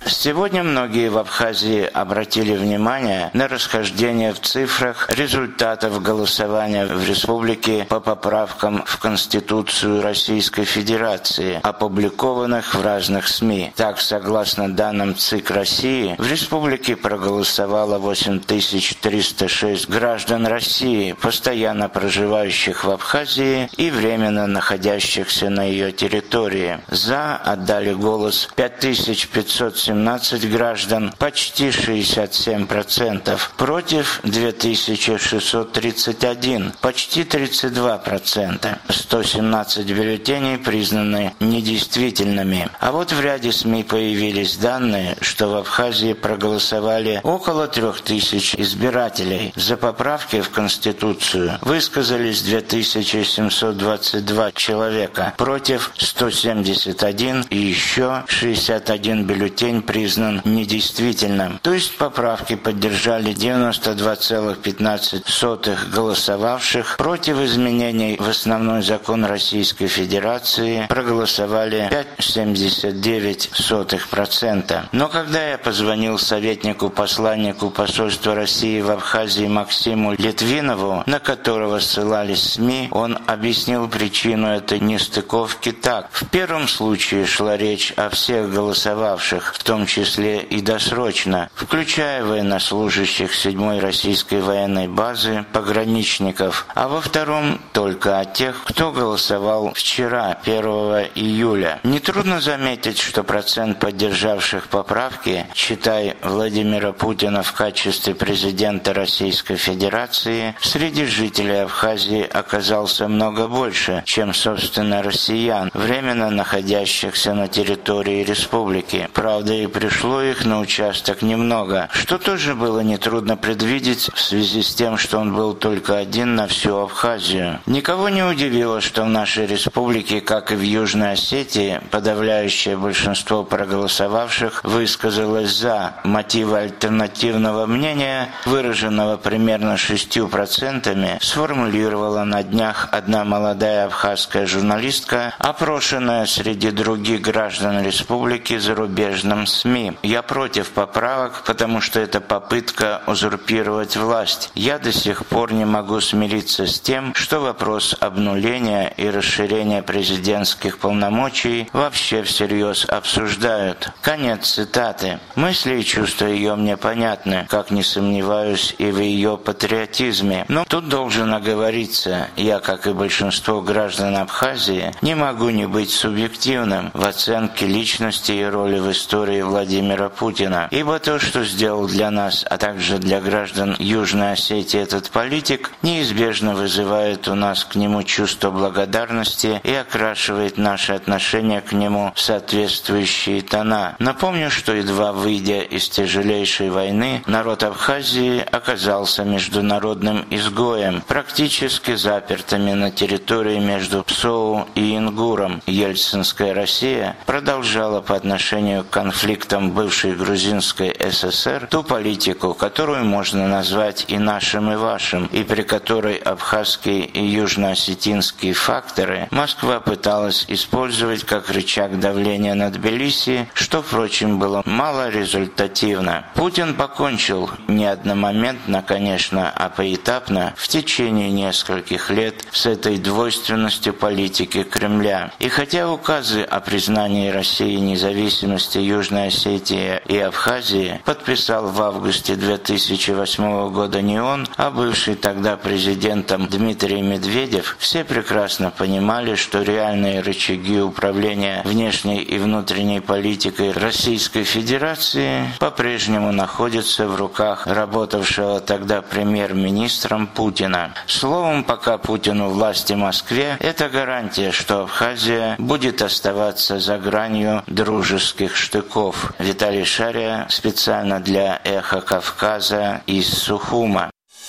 Сегодня многие в Абхазии обратили внимание на расхождение в цифрах результатов голосования в республике по поправкам в Конституцию Российской Федерации, опубликованных в разных СМИ. Так, согласно данным ЦИК России, в республике проголосовало восемь тысяч триста шесть граждан России, постоянно проживающих в Абхазии и временно находящихся на ее территории. За отдали голос пять тысяч пятьсот семнадцать граждан, почти шестьдесят семь процентов, против две тысячи шестьсот тридцать один, почти тридцать два процента. сто семнадцать бюллетеней признаны недействительными. А вот в ряде СМИ появились данные, что в Абхазии проголосовали около трех тысяч избирателей. За поправки в Конституцию высказались две тысячи семьсот двадцать два человека, против сто семьдесят один, и еще шестьдесят один бюллетень признан недействительным. То есть поправки поддержали девяносто два целых пятнадцать сотых голосовавших, против изменений в основной закон Российской Федерации проголосовали пять целых семьдесят девять сотых процента. Но когда я позвонил советнику-посланнику посольства России в Абхазии Максиму Литвинову, на которого ссылались СМИ, он объяснил причину этой нестыковки так. В первом случае шла речь о всех голосовавших, в том числе и досрочно, включая военнослужащих седьмой российской военной базы, пограничников, а во втором только о тех, кто голосовал вчера, первого июля. Нетрудно заметить, что процент поддержавших поправки, считай Владимира Путина в качестве президента Российской Федерации, среди жителей Абхазии оказался много больше, чем, собственно, россиян, временно находящихся на территории республики. Правда, и пришло их на участок немного, что тоже было нетрудно предвидеть в связи с тем, что он был только один на всю Абхазию. Никого не удивило, что в нашей республике, как и в Южной Осетии, подавляющее большинство проголосовавших высказалось за. Мотивы альтернативного мнения, выраженного примерно шестью процентами, сформулировала на днях одна молодая абхазская журналистка, опрошенная среди других граждан республики зарубежным СМИ. «Я против поправок, потому что это попытка узурпировать власть. Я до сих пор не могу смириться с тем, что вопрос обнуления и расширения президентских полномочий вообще всерьез обсуждают». Конец цитаты. Мысли и чувства ее мне понятны, как не сомневаюсь и в ее патриотизме. Но тут должен оговориться, я, как и большинство граждан Абхазии, не могу не быть субъективным в оценке личности и роли в истории Владимира Путина. Ибо то, что сделал для нас, а также для граждан Южной Осетии этот политик, неизбежно вызывает у нас к нему чувство благодарности и окрашивает наши отношения к нему в соответствующие тона. Напомню, что едва выйдя из тяжелейшей войны, народ Абхазии оказался международным изгоем, практически запертыми на территории между Псоу и Ингуром. Ельцинская Россия продолжала по отношению к конфликтам бывшей грузинской ССР ту политику, которую можно назвать и нашим, и вашим, и при которой абхазские и южноосетинские факторы Москва пыталась использовать как рычаг давления на Тбилиси, что, впрочем, было малорезультативно. Путин покончил не одномоментно, конечно, а поэтапно в течение нескольких лет с этой двойственностью политики Кремля. И хотя указы о признании России независимости Южной Осетии и Абхазии подписал в августе две тысячи восьмого года не он, а бывший тогда президентом Дмитрий Медведев, все прекрасно понимали, что реальные рычаги управления внешней и внутренней политикой Российской Федерации по-прежнему находятся в руках работавшего тогда премьер-министром Путина. Словом, пока Путин у власти в Москве, это гарантия, что Абхазия будет оставаться за гранью дружеских штыков. Виталий Шария специально для «Эхо Кавказа» из Сухума.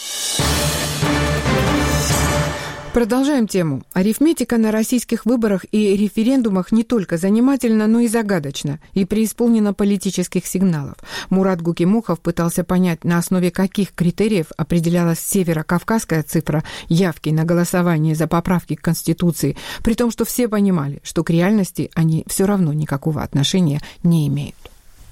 Продолжаем тему. Арифметика на российских выборах и референдумах не только занимательна, но и загадочна, и преисполнена политических сигналов. Мурат Гукимухов пытался понять, на основе каких критериев определялась северокавказская цифра явки на голосование за поправки к Конституции, при том, что все понимали, что к реальности они все равно никакого отношения не имеют.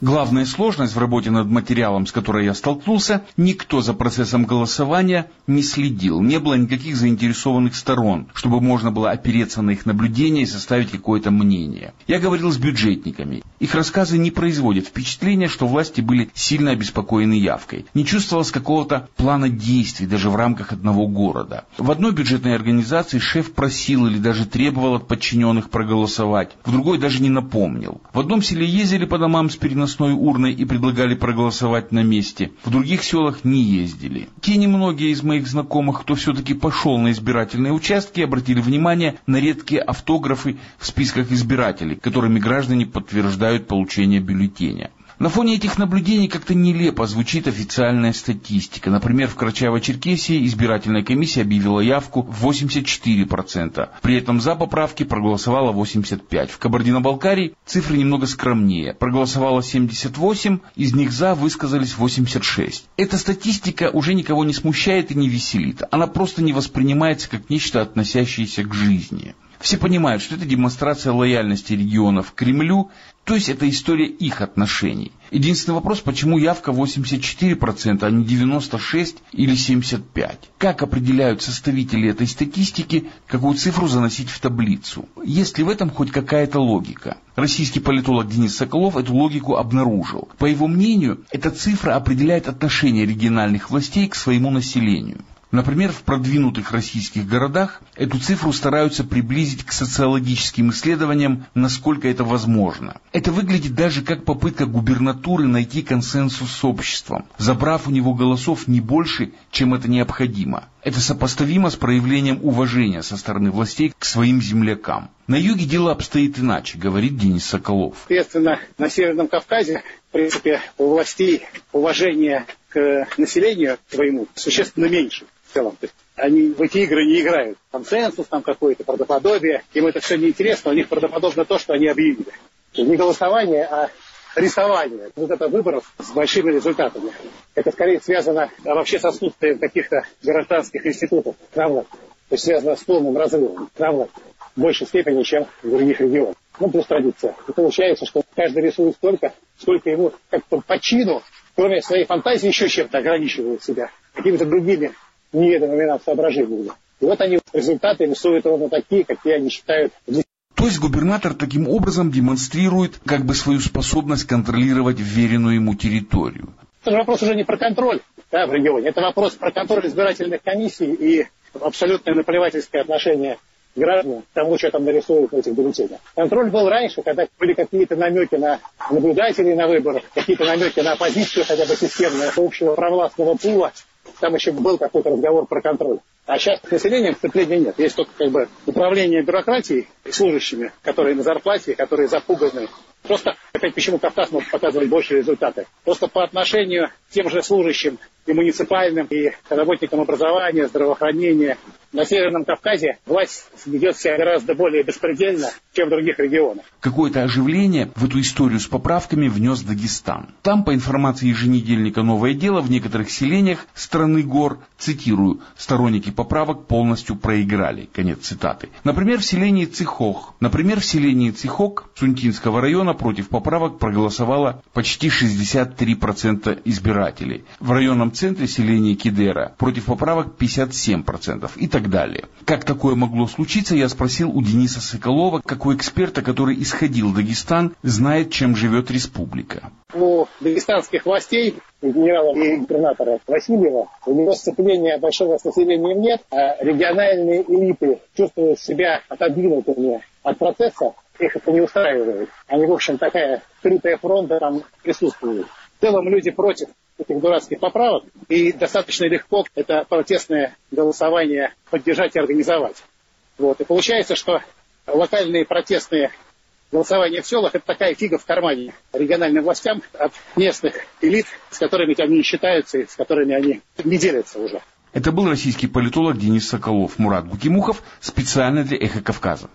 Главная сложность в работе над материалом, с которой я столкнулся, никто за процессом голосования не следил. Не было никаких заинтересованных сторон, чтобы можно было опереться на их наблюдения и составить какое-то мнение. Я говорил с бюджетниками. Их рассказы не производят впечатления, что власти были сильно обеспокоены явкой. Не чувствовалось какого-то плана действий даже в рамках одного города. В одной бюджетной организации шеф просил или даже требовал от подчиненных проголосовать, в другой даже не напомнил. В одном селе ездили по домам с переносной урной и предлагали проголосовать на месте. В других селах не ездили. Те немногие из моих знакомых, кто все-таки пошел на избирательные участки, обратили внимание на редкие автографы в списках избирателей, которыми граждане подтверждают получение бюллетеня. На фоне этих наблюдений как-то нелепо звучит официальная статистика. Например, в Карачаево-Черкесии избирательная комиссия объявила явку в восемьдесят четыре процента. При этом за поправки проголосовало восемьдесят пять процентов. В Кабардино-Балкарии цифры немного скромнее. Проголосовало семьдесят восемь процентов, из них за высказались восемьдесят шесть процентов. Эта статистика уже никого не смущает и не веселит. Она просто не воспринимается как нечто, относящееся к жизни. Все понимают, что это демонстрация лояльности регионов к Кремлю, то есть это история их отношений. Единственный вопрос, почему явка восемьдесят четыре процента, а не девяносто шесть процентов или семьдесят пять процентов? Как определяют составители этой статистики, какую цифру заносить в таблицу? Есть ли в этом хоть какая-то логика? Российский политолог Денис Соколов эту логику обнаружил. По его мнению, эта цифра определяет отношение региональных властей к своему населению. Например, в продвинутых российских городах эту цифру стараются приблизить к социологическим исследованиям, насколько это возможно. Это выглядит даже как попытка губернатуры найти консенсус с обществом, забрав у него голосов не больше, чем это необходимо. Это сопоставимо с проявлением уважения со стороны властей к своим землякам. На юге дело обстоит иначе, говорит Денис Соколов. Соответственно, на Северном Кавказе, в принципе, у властей уважение к населению своему существенно меньше. В целом. То есть они в эти игры не играют. Консенсус, там какое-то правдоподобие. Им это все неинтересно, у них правдоподобно то, что они объявили. Не голосование, а рисование. Вот это выборов с большими результатами. Это скорее связано вообще с отсутствием каких-то гражданских институтов на власти. То есть связано с полным разрывом на власти. В большей степени, чем в других регионах. Ну, плюс традиция. И получается, что каждый рисует столько, сколько ему как-то по чину, кроме своей фантазии, еще чем-то ограничивает себя. Какими-то другими неведомыми нам соображениями. И вот они результаты рисуют ровно такие, какие они считают. То есть губернатор таким образом демонстрирует как бы свою способность контролировать вверенную ему территорию. Это же вопрос уже не про контроль, да, в регионе. Это вопрос про контроль избирательных комиссий и абсолютное наплевательское отношение граждан к тому, что там нарисуют в этих бюллетенях. Контроль был раньше, когда были какие-то намеки на наблюдателей на выборах, какие-то намеки на оппозицию, хотя бы системного общего провластного пула. Там еще был какой-то разговор про контроль. А сейчас с населением сцепления нет. Есть только как бы управление бюрократией и служащими, которые на зарплате, которые запуганы. Просто, опять почему Кавказ может показывать больше результаты. Просто по отношению к тем же служащим и муниципальным, и работникам образования, здравоохранения, на Северном Кавказе власть ведет себя гораздо более беспредельно, чем в других регионах. Какое-то оживление в эту историю с поправками внес Дагестан. Там, по информации еженедельника «Новое дело», в некоторых селениях страны гор, цитирую, сторонники поправок полностью проиграли. Конец цитаты. Например, в селении Цихок. Например, в селении Цихок Сунтинского района против поправок проголосовало почти шестьдесят три процента избирателей. В районном центре селения Кидера против поправок пятьдесят семь процентов и так далее. Как такое могло случиться, я спросил у Дениса Соколова, как у эксперта, который исходил в Дагестан, знает, чем живет республика. У дагестанских властей, генерала и губернатора Васильева, у него сцепления большого с населением нет, а региональные элиты чувствуют себя отодвинутыми от процесса, их это не устраивает. Они, в общем, такая скрытая фронта там присутствует. В целом люди против этих дурацких поправок, и достаточно легко это протестное голосование поддержать и организовать. Вот. И получается, что локальные протестные голосования в селах — это такая фига в кармане региональным властям от местных элит, с которыми они не считаются и с которыми они не делятся уже. Это был российский политолог Денис Соколов. Мурат Гукимухов специально для «Эхо Кавказа».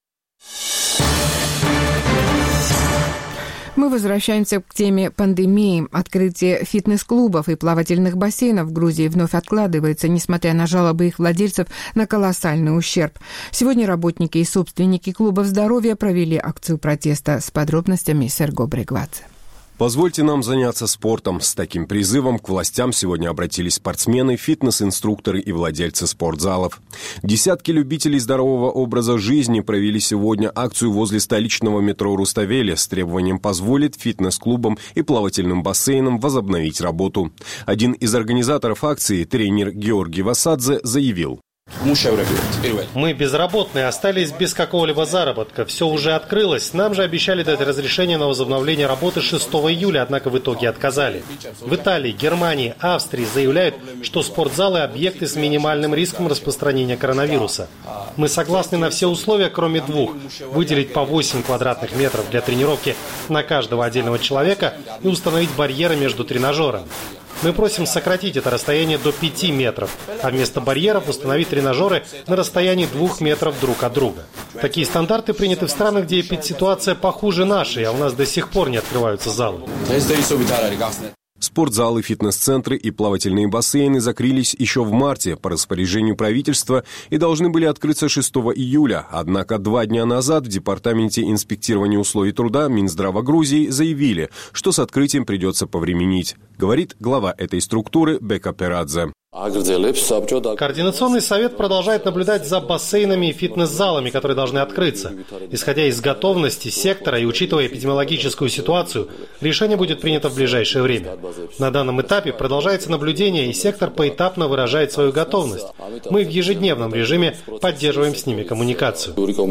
Мы возвращаемся к теме пандемии. Открытие фитнес-клубов и плавательных бассейнов в Грузии вновь откладывается, несмотря на жалобы их владельцев на колоссальный ущерб. Сегодня работники и собственники клубов здоровья провели акцию протеста. С подробностями Серго Брегвадзе. Позвольте нам заняться спортом. С таким призывом к властям сегодня обратились спортсмены, фитнес-инструкторы и владельцы спортзалов. Десятки любителей здорового образа жизни провели сегодня акцию возле столичного метро Руставели с требованием позволить фитнес-клубам и плавательным бассейнам возобновить работу. Один из организаторов акции, тренер Георгий Васадзе, заявил: мы безработные, остались без какого-либо заработка. Все уже открылось. Нам же обещали дать разрешение на возобновление работы шестого июля, однако в итоге отказали. В Италии, Германии, Австрии заявляют, что спортзалы – объекты с минимальным риском распространения коронавируса. Мы согласны на все условия, кроме двух – выделить по восемь квадратных метров для тренировки на каждого отдельного человека и установить барьеры между тренажерами. Мы просим сократить это расстояние до пяти метров, а вместо барьеров установить тренажеры на расстоянии двух метров друг от друга. Такие стандарты приняты в странах, где эпидситуация похуже нашей, а у нас до сих пор не открываются залы. Спортзалы, фитнес-центры и плавательные бассейны закрылись еще в марте по распоряжению правительства и должны были открыться шестого июля. Однако два дня назад в Департаменте инспектирования условий труда Минздрава Грузии заявили, что с открытием придется повременить, говорит глава этой структуры Бека Перадзе. Координационный совет продолжает наблюдать за бассейнами и фитнес-залами, которые должны открыться. Исходя из готовности сектора и учитывая эпидемиологическую ситуацию, решение будет принято в ближайшее время. На данном этапе продолжается наблюдение, и сектор поэтапно выражает свою готовность. Мы в ежедневном режиме поддерживаем с ними коммуникацию.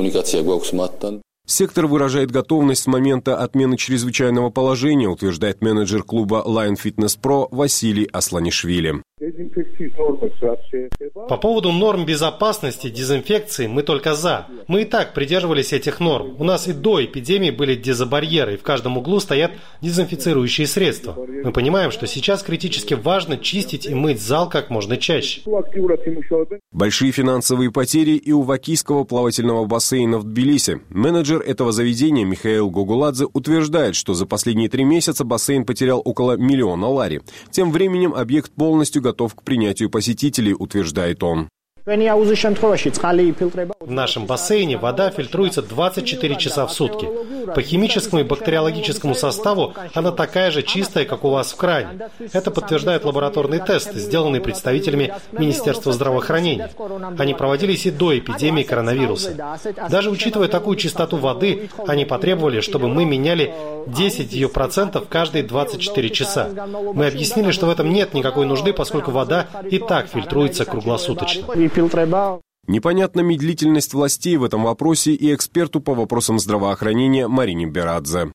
Сектор выражает готовность с момента отмены чрезвычайного положения, утверждает менеджер клуба Lion Fitness Pro Василий Асланишвили. По поводу норм безопасности, дезинфекции мы только за. Мы и так придерживались этих норм. У нас и до эпидемии были дезобарьеры, и в каждом углу стоят дезинфицирующие средства. Мы понимаем, что сейчас критически важно чистить и мыть зал как можно чаще. Большие финансовые потери и у Вакийского плавательного бассейна в Тбилиси. Менеджер этого заведения Михаил Гогуладзе утверждает, что за последние три месяца бассейн потерял около миллиона лари. Тем временем объект полностью готов к принятию посетителей, утверждает он. В нашем бассейне вода фильтруется двадцать четыре часа в сутки. По химическому и бактериологическому составу она такая же чистая, как у вас в кране. Это подтверждают лабораторные тесты, сделанные представителями Министерства здравоохранения. Они проводились и до эпидемии коронавируса. Даже учитывая такую чистоту воды, они потребовали, чтобы мы меняли десять ее процентов каждые двадцать четыре часа. Мы объяснили, что в этом нет никакой нужды, поскольку вода и так фильтруется круглосуточно. Непонятна медлительность властей в этом вопросе и эксперту по вопросам здравоохранения Марине Берадзе.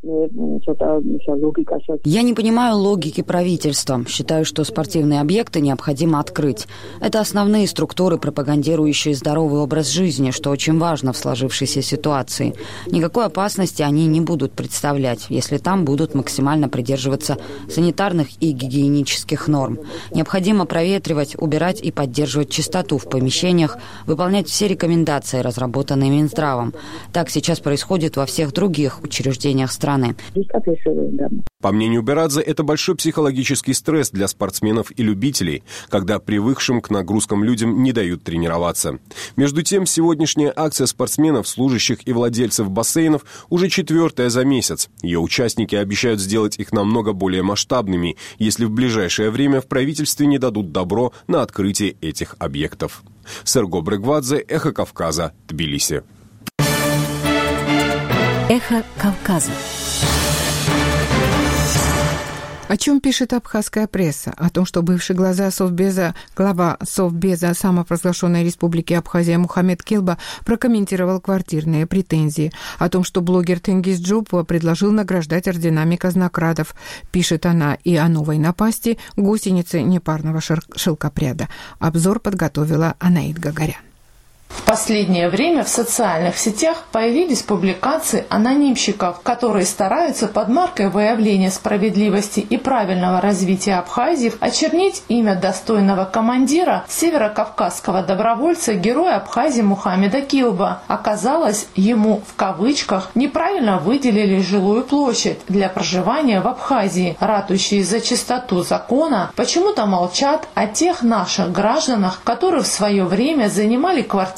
Я не понимаю логики правительства. Считаю, что спортивные объекты необходимо открыть. Это основные структуры, пропагандирующие здоровый образ жизни, что очень важно в сложившейся ситуации. Никакой опасности они не будут представлять, если там будут максимально придерживаться санитарных и гигиенических норм. Необходимо проветривать, убирать и поддерживать чистоту в помещениях, выполнять все рекомендации, разработанные Минздравом. Так сейчас происходит во всех других учреждениях страны. По мнению Берадзе, это большой психологический стресс для спортсменов и любителей, когда привыкшим к нагрузкам людям не дают тренироваться. Между тем, сегодняшняя акция спортсменов, служащих и владельцев бассейнов уже четвертая за месяц. Ее участники обещают сделать их намного более масштабными, если в ближайшее время в правительстве не дадут добро на открытие этих объектов. Серго Брегвадзе, Эхо Кавказа, Тбилиси. Эхо Кавказа. О чем пишет абхазская пресса? О том, что бывший глава Совбеза, глава Совбеза самопровозглашенной республики Абхазия Мухаммед Килба прокомментировал квартирные претензии. О том, что блогер Тенгиз Джупова предложил награждать орденами казнокрадов. Пишет она и о новой напасти гусеницы непарного шелкопряда. Обзор подготовила Анаид Гагарян. В последнее время в социальных сетях появились публикации анонимщиков, которые стараются под маркой выявления справедливости и правильного развития Абхазии очернить имя достойного командира северокавказского добровольца, героя Абхазии Мухаммеда Килба. Оказалось, ему в кавычках неправильно выделили жилую площадь для проживания в Абхазии. Ратующие за чистоту закона почему-то молчат о тех наших гражданах, которые в свое время занимали квартиры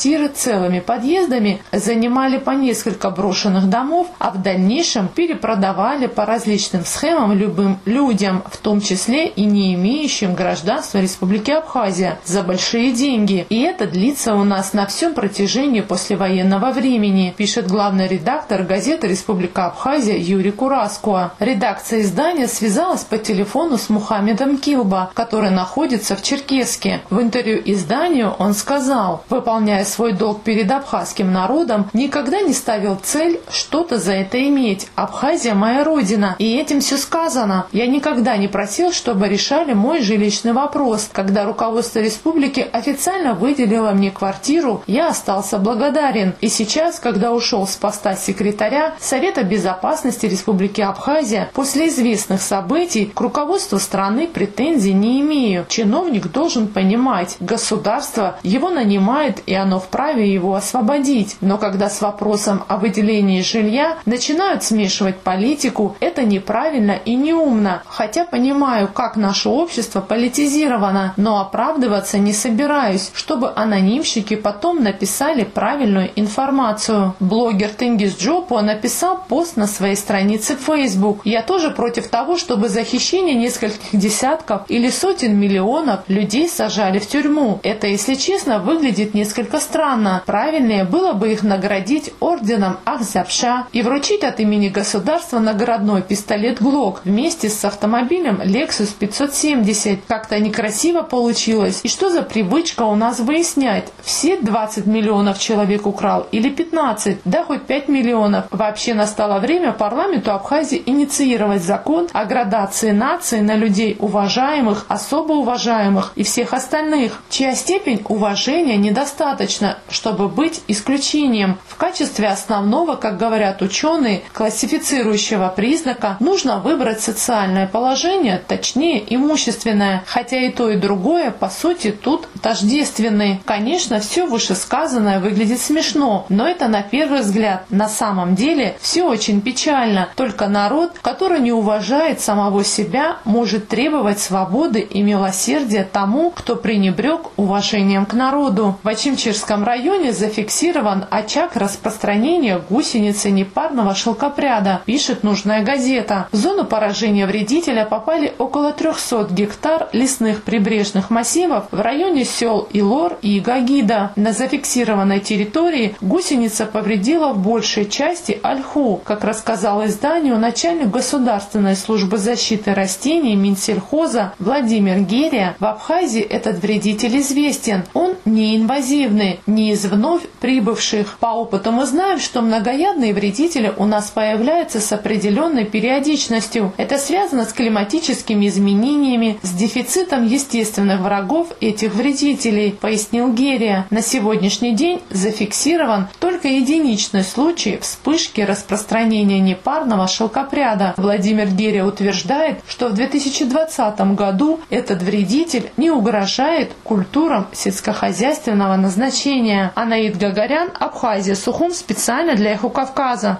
квартиры целыми подъездами занимали по несколько брошенных домов, а в дальнейшем перепродавали по различным схемам любым людям, в том числе и не имеющим гражданства Республики Абхазия, за большие деньги. И это длится у нас на всем протяжении послевоенного времени, пишет главный редактор газеты «Республика Абхазия» Юрий Кураскуа. Редакция издания связалась по телефону с Мухаммедом Килба, который находится в Черкесске. В интервью изданию он сказал: выполняя свой долг перед абхазским народом, никогда не ставил цель что-то за это иметь. Абхазия моя родина, и этим все сказано. Я никогда не просил, чтобы решали мой жилищный вопрос. Когда руководство республики официально выделило мне квартиру, я остался благодарен. И сейчас, когда ушел с поста секретаря Совета безопасности Республики Абхазия, после известных событий к руководству страны претензий не имею. Чиновник должен понимать, государство его нанимает, и оно вправе его освободить. Но когда с вопросом о выделении жилья начинают смешивать политику, это неправильно и неумно. Хотя понимаю, как наше общество политизировано, но оправдываться не собираюсь, чтобы анонимщики потом написали правильную информацию. Блогер Тенгиз Джопо написал пост на своей странице в Facebook. Я тоже против того, чтобы за хищение нескольких десятков или сотен миллионов людей сажали в тюрьму. Это, если честно, выглядит несколько странно. Правильнее было бы их наградить орденом Ахзябша и вручить от имени государства наградной пистолет Глок вместе с автомобилем Lexus пятьсот семьдесят. Как-то некрасиво получилось. И что за привычка у нас выяснять, все двадцать миллионов человек украл или пятнадцать, да хоть пять миллионов. Вообще настало время парламенту Абхазии инициировать закон о градации нации на людей уважаемых, особо уважаемых и всех остальных, чья степень уважения недостаточно, чтобы быть исключением. В качестве основного, как говорят ученые, классифицирующего признака нужно выбрать социальное положение, точнее имущественное, хотя и то, и другое, по сути, тут тождественны. Конечно, все вышесказанное выглядит смешно, но это на первый взгляд. На самом деле все очень печально. Только народ, который не уважает самого себя, может требовать свободы и милосердия тому, кто пренебрег уважением к народу. В Ачимчирском районе зафиксирован очаг распространения гусеницы непарного шелкопряда, пишет нужная газета. В зону поражения вредителя попали около трехсот гектар лесных прибрежных массивов в районе сел Илор и Гагида. На зафиксированной территории гусеница повредила в большей части ольху. Как рассказал изданию начальник Государственной службы защиты растений Минсельхоза Владимир Герия, в Абхазии этот вредитель известен. Он неинвазивный, не из вновь прибывших. По опыту мы знаем, что многоядные вредители у нас появляются с определенной периодичностью. Это связано с климатическими изменениями, с дефицитом естественных врагов этих вредителей, пояснил Герия. На сегодняшний день зафиксирован только единичный случай вспышки распространения непарного шелкопряда. Владимир Герия утверждает, что в две тысячи двадцатом году этот вредитель не угрожает культурам сельскохозяйственного назначения. Анаид Гагарян, Абхазия, Сухум, специально для Эхо Кавказа.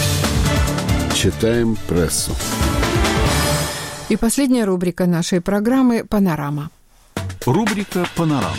Читаем прессу. И последняя рубрика нашей программы «Панорама». Рубрика «Панорама».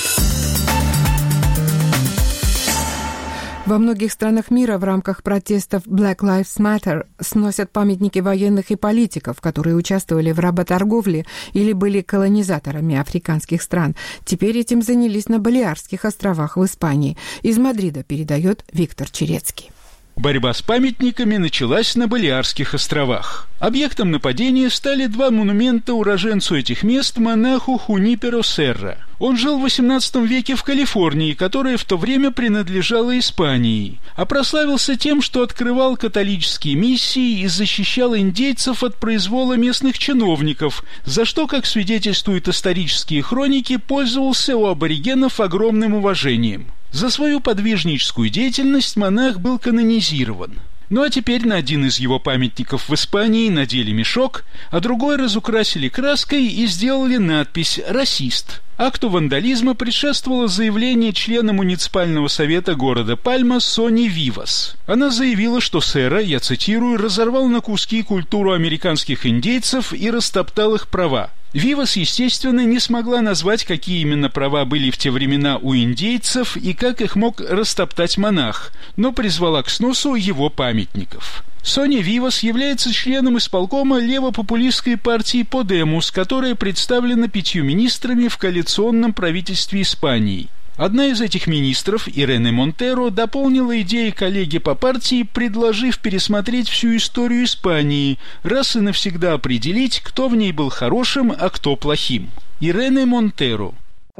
Во многих странах мира в рамках протестов Black Lives Matter сносят памятники военных и политиков, которые участвовали в работорговле или были колонизаторами африканских стран. Теперь этим занялись на Балиарских островах в Испании. Из Мадрида передает Виктор Черецкий. Борьба с памятниками началась на Балиарских островах. Объектом нападения стали два монумента уроженцу этих мест, монаху Хуниперо Серра. Он жил в восемнадцатом веке в Калифорнии, которая в то время принадлежала Испании, а прославился тем, что открывал католические миссии и защищал индейцев от произвола местных чиновников, за что, как свидетельствуют исторические хроники, пользовался у аборигенов огромным уважением. За свою подвижническую деятельность монах был канонизирован. Ну а теперь на один из его памятников в Испании надели мешок, а другой разукрасили краской и сделали надпись «Расист». Акту вандализма предшествовало заявление члена муниципального совета города Пальма Сони Вивас. Она заявила, что Серра, я цитирую, разорвал на куски культуру американских индейцев и растоптал их права. Вивас, естественно, не смогла назвать, какие именно права были в те времена у индейцев и как их мог растоптать монах, но призвала к сносу его памятников. Соня Вивас является членом исполкома левопопулистской партии «Подемус», которая представлена пятью министрами в коалиционном правительстве Испании. Одна из этих министров, Ирене Монтеро, дополнила идеи коллеги по партии, предложив пересмотреть всю историю Испании, раз и навсегда определить, кто в ней был хорошим, а кто плохим. Ирене Монтеро.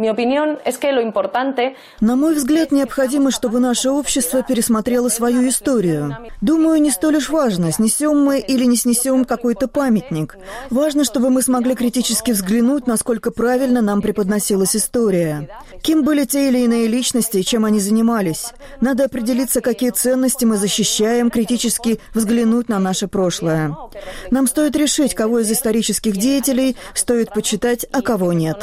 На мой взгляд, необходимо, чтобы наше общество пересмотрело свою историю. Думаю, не столь уж важно, снесем мы или не снесем какой-то памятник. Важно, чтобы мы смогли критически взглянуть, насколько правильно нам преподносилась история. Кем были те или иные личности и чем они занимались. Надо определиться, какие ценности мы защищаем, критически взглянуть на наше прошлое. Нам стоит решить, кого из исторических деятелей стоит почитать, а кого нет.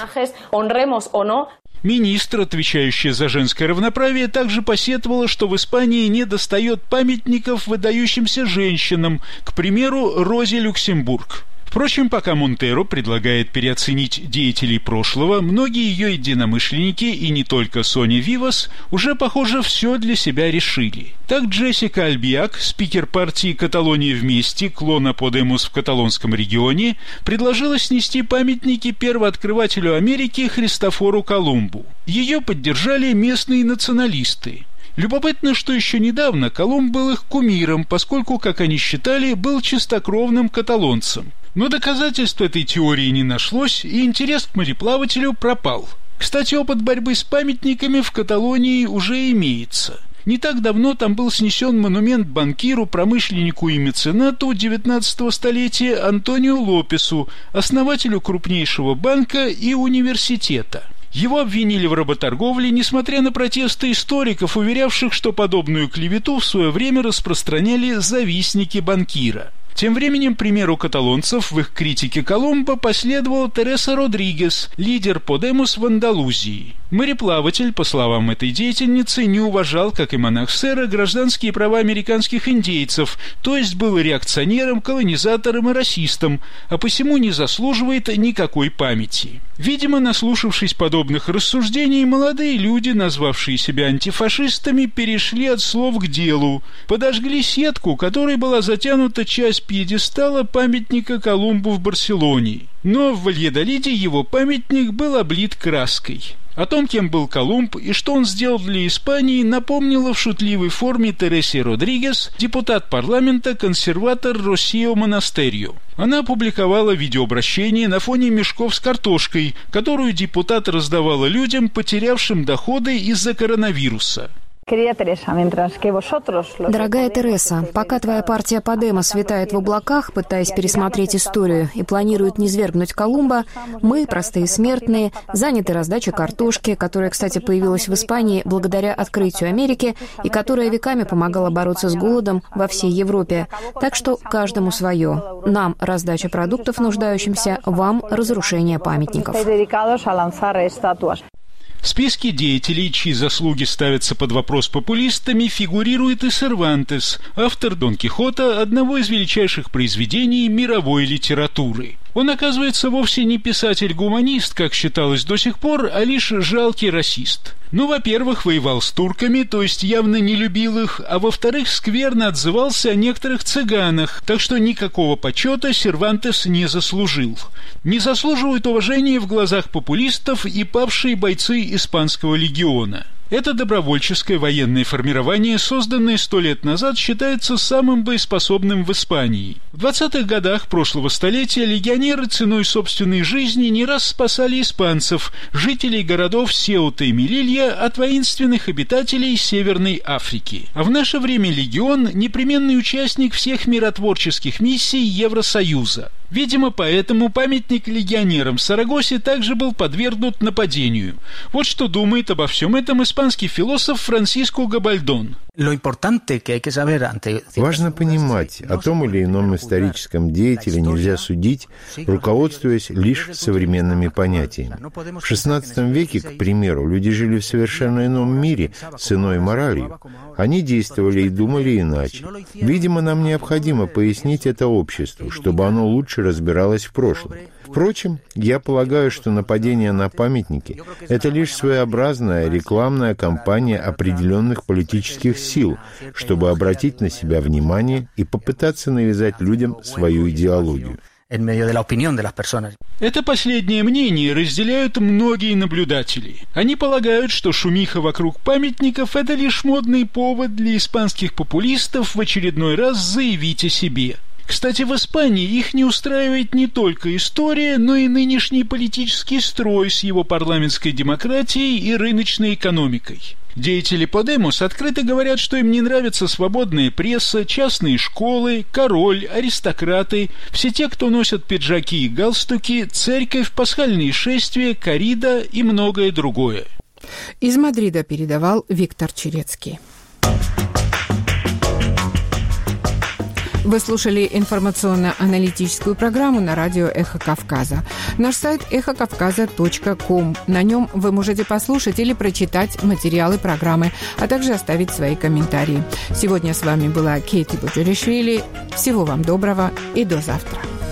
Министр, отвечающая за женское равноправие, также посетовала, что в Испании недостает памятников выдающимся женщинам, к примеру, Розе Люксембург. Впрочем, пока Монтеро предлагает переоценить деятелей прошлого, многие ее единомышленники, и не только Соня Вивас, уже, похоже, все для себя решили. Так Джессика Альбиак, спикер партии «Каталония вместе», клона Подемус в каталонском регионе, предложила снести памятники первооткрывателю Америки Христофору Колумбу. Ее поддержали местные националисты. Любопытно, что еще недавно Колумб был их кумиром, поскольку, как они считали, был чистокровным каталонцем. Но доказательств этой теории не нашлось, и интерес к мореплавателю пропал. Кстати, опыт борьбы с памятниками в Каталонии уже имеется. Не так давно там был снесен монумент банкиру, промышленнику и меценату девятнадцатого столетия Антонио Лопесу, основателю крупнейшего банка и университета. Его обвинили в работорговле, несмотря на протесты историков, уверявших, что подобную клевету в свое время распространяли завистники банкира. Тем временем, к примеру каталонцев, в их критике Колумба последовала Тереса Родригес, лидер Подемус в Андалузии. Мореплаватель, по словам этой деятельницы, не уважал, как и монах Серра, гражданские права американских индейцев, то есть был реакционером, колонизатором и расистом, а посему не заслуживает никакой памяти. Видимо, наслушавшись подобных рассуждений, молодые люди, назвавшие себя антифашистами, перешли от слов к делу, подожгли сетку, которой была затянута часть пьедестала памятника Колумбу в Барселоне. Но в Вальядолиде его памятник был облит краской. О том, кем был Колумб и что он сделал для Испании, напомнила в шутливой форме Тересе Родригес, депутат парламента, консерватор Росио Монастерио. Она опубликовала видеообращение на фоне мешков с картошкой, которую депутат раздавала людям, потерявшим доходы из-за коронавируса. Дорогая Тереса, пока твоя партия Подемос витает в облаках, пытаясь пересмотреть историю и планирует низвергнуть Колумба, мы, простые смертные, заняты раздачей картошки, которая, кстати, появилась в Испании благодаря открытию Америки и которая веками помогала бороться с голодом во всей Европе. Так что каждому свое. Нам раздача продуктов нуждающимся, вам разрушение памятников. В списке деятелей, чьи заслуги ставятся под вопрос популистами, фигурирует и Сервантес, автор Дон Кихота, одного из величайших произведений мировой литературы. Он, оказывается, вовсе не писатель-гуманист, как считалось до сих пор, а лишь жалкий расист. Ну, во-первых, воевал с турками, то есть явно не любил их, а во-вторых, скверно отзывался о некоторых цыганах, так что никакого почета Сервантес не заслужил. Не заслуживают уважения в глазах популистов и павшие бойцы Испанского легиона. Это добровольческое военное формирование, созданное сто лет назад, считается самым боеспособным в Испании. В двадцатых годах прошлого столетия легионеры ценой собственной жизни не раз спасали испанцев, жителей городов Сеута и Мелилья, от воинственных обитателей Северной Африки. А в наше время легион – непременный участник всех миротворческих миссий Евросоюза. Видимо, поэтому памятник легионерам в Сарагосе также был подвергнут нападению. Вот что думает обо всем этом испанский философ Франсиско Габальдон. Важно понимать, о том или ином историческом деятеле нельзя судить, руководствуясь лишь современными понятиями. В шестнадцатом веке, к примеру, люди жили в совершенно ином мире, с иной моралью. Они действовали и думали иначе. Видимо, нам необходимо пояснить это обществу, чтобы оно лучше лучше разбиралась в прошлом. Впрочем, я полагаю, что нападение на памятники – это лишь своеобразная рекламная кампания определенных политических сил, чтобы обратить на себя внимание и попытаться навязать людям свою идеологию. Это последнее мнение разделяют многие наблюдатели. Они полагают, что шумиха вокруг памятников – это лишь модный повод для испанских популистов в очередной раз заявить о себе. Кстати, в Испании их не устраивает не только история, но и нынешний политический строй с его парламентской демократией и рыночной экономикой. Деятели Подемос открыто говорят, что им не нравится свободная пресса, частные школы, король, аристократы, все те, кто носят пиджаки и галстуки, церковь, пасхальные шествия, коррида и многое другое. Из Мадрида передавал Виктор Черецкий. Вы слушали информационно-аналитическую программу на радио «Эхо Кавказа». Наш сайт эхо кавказа точка ком. На нем вы можете послушать или прочитать материалы программы, а также оставить свои комментарии. Сегодня с вами была Кейти Буджаришвили. Всего вам доброго и до завтра.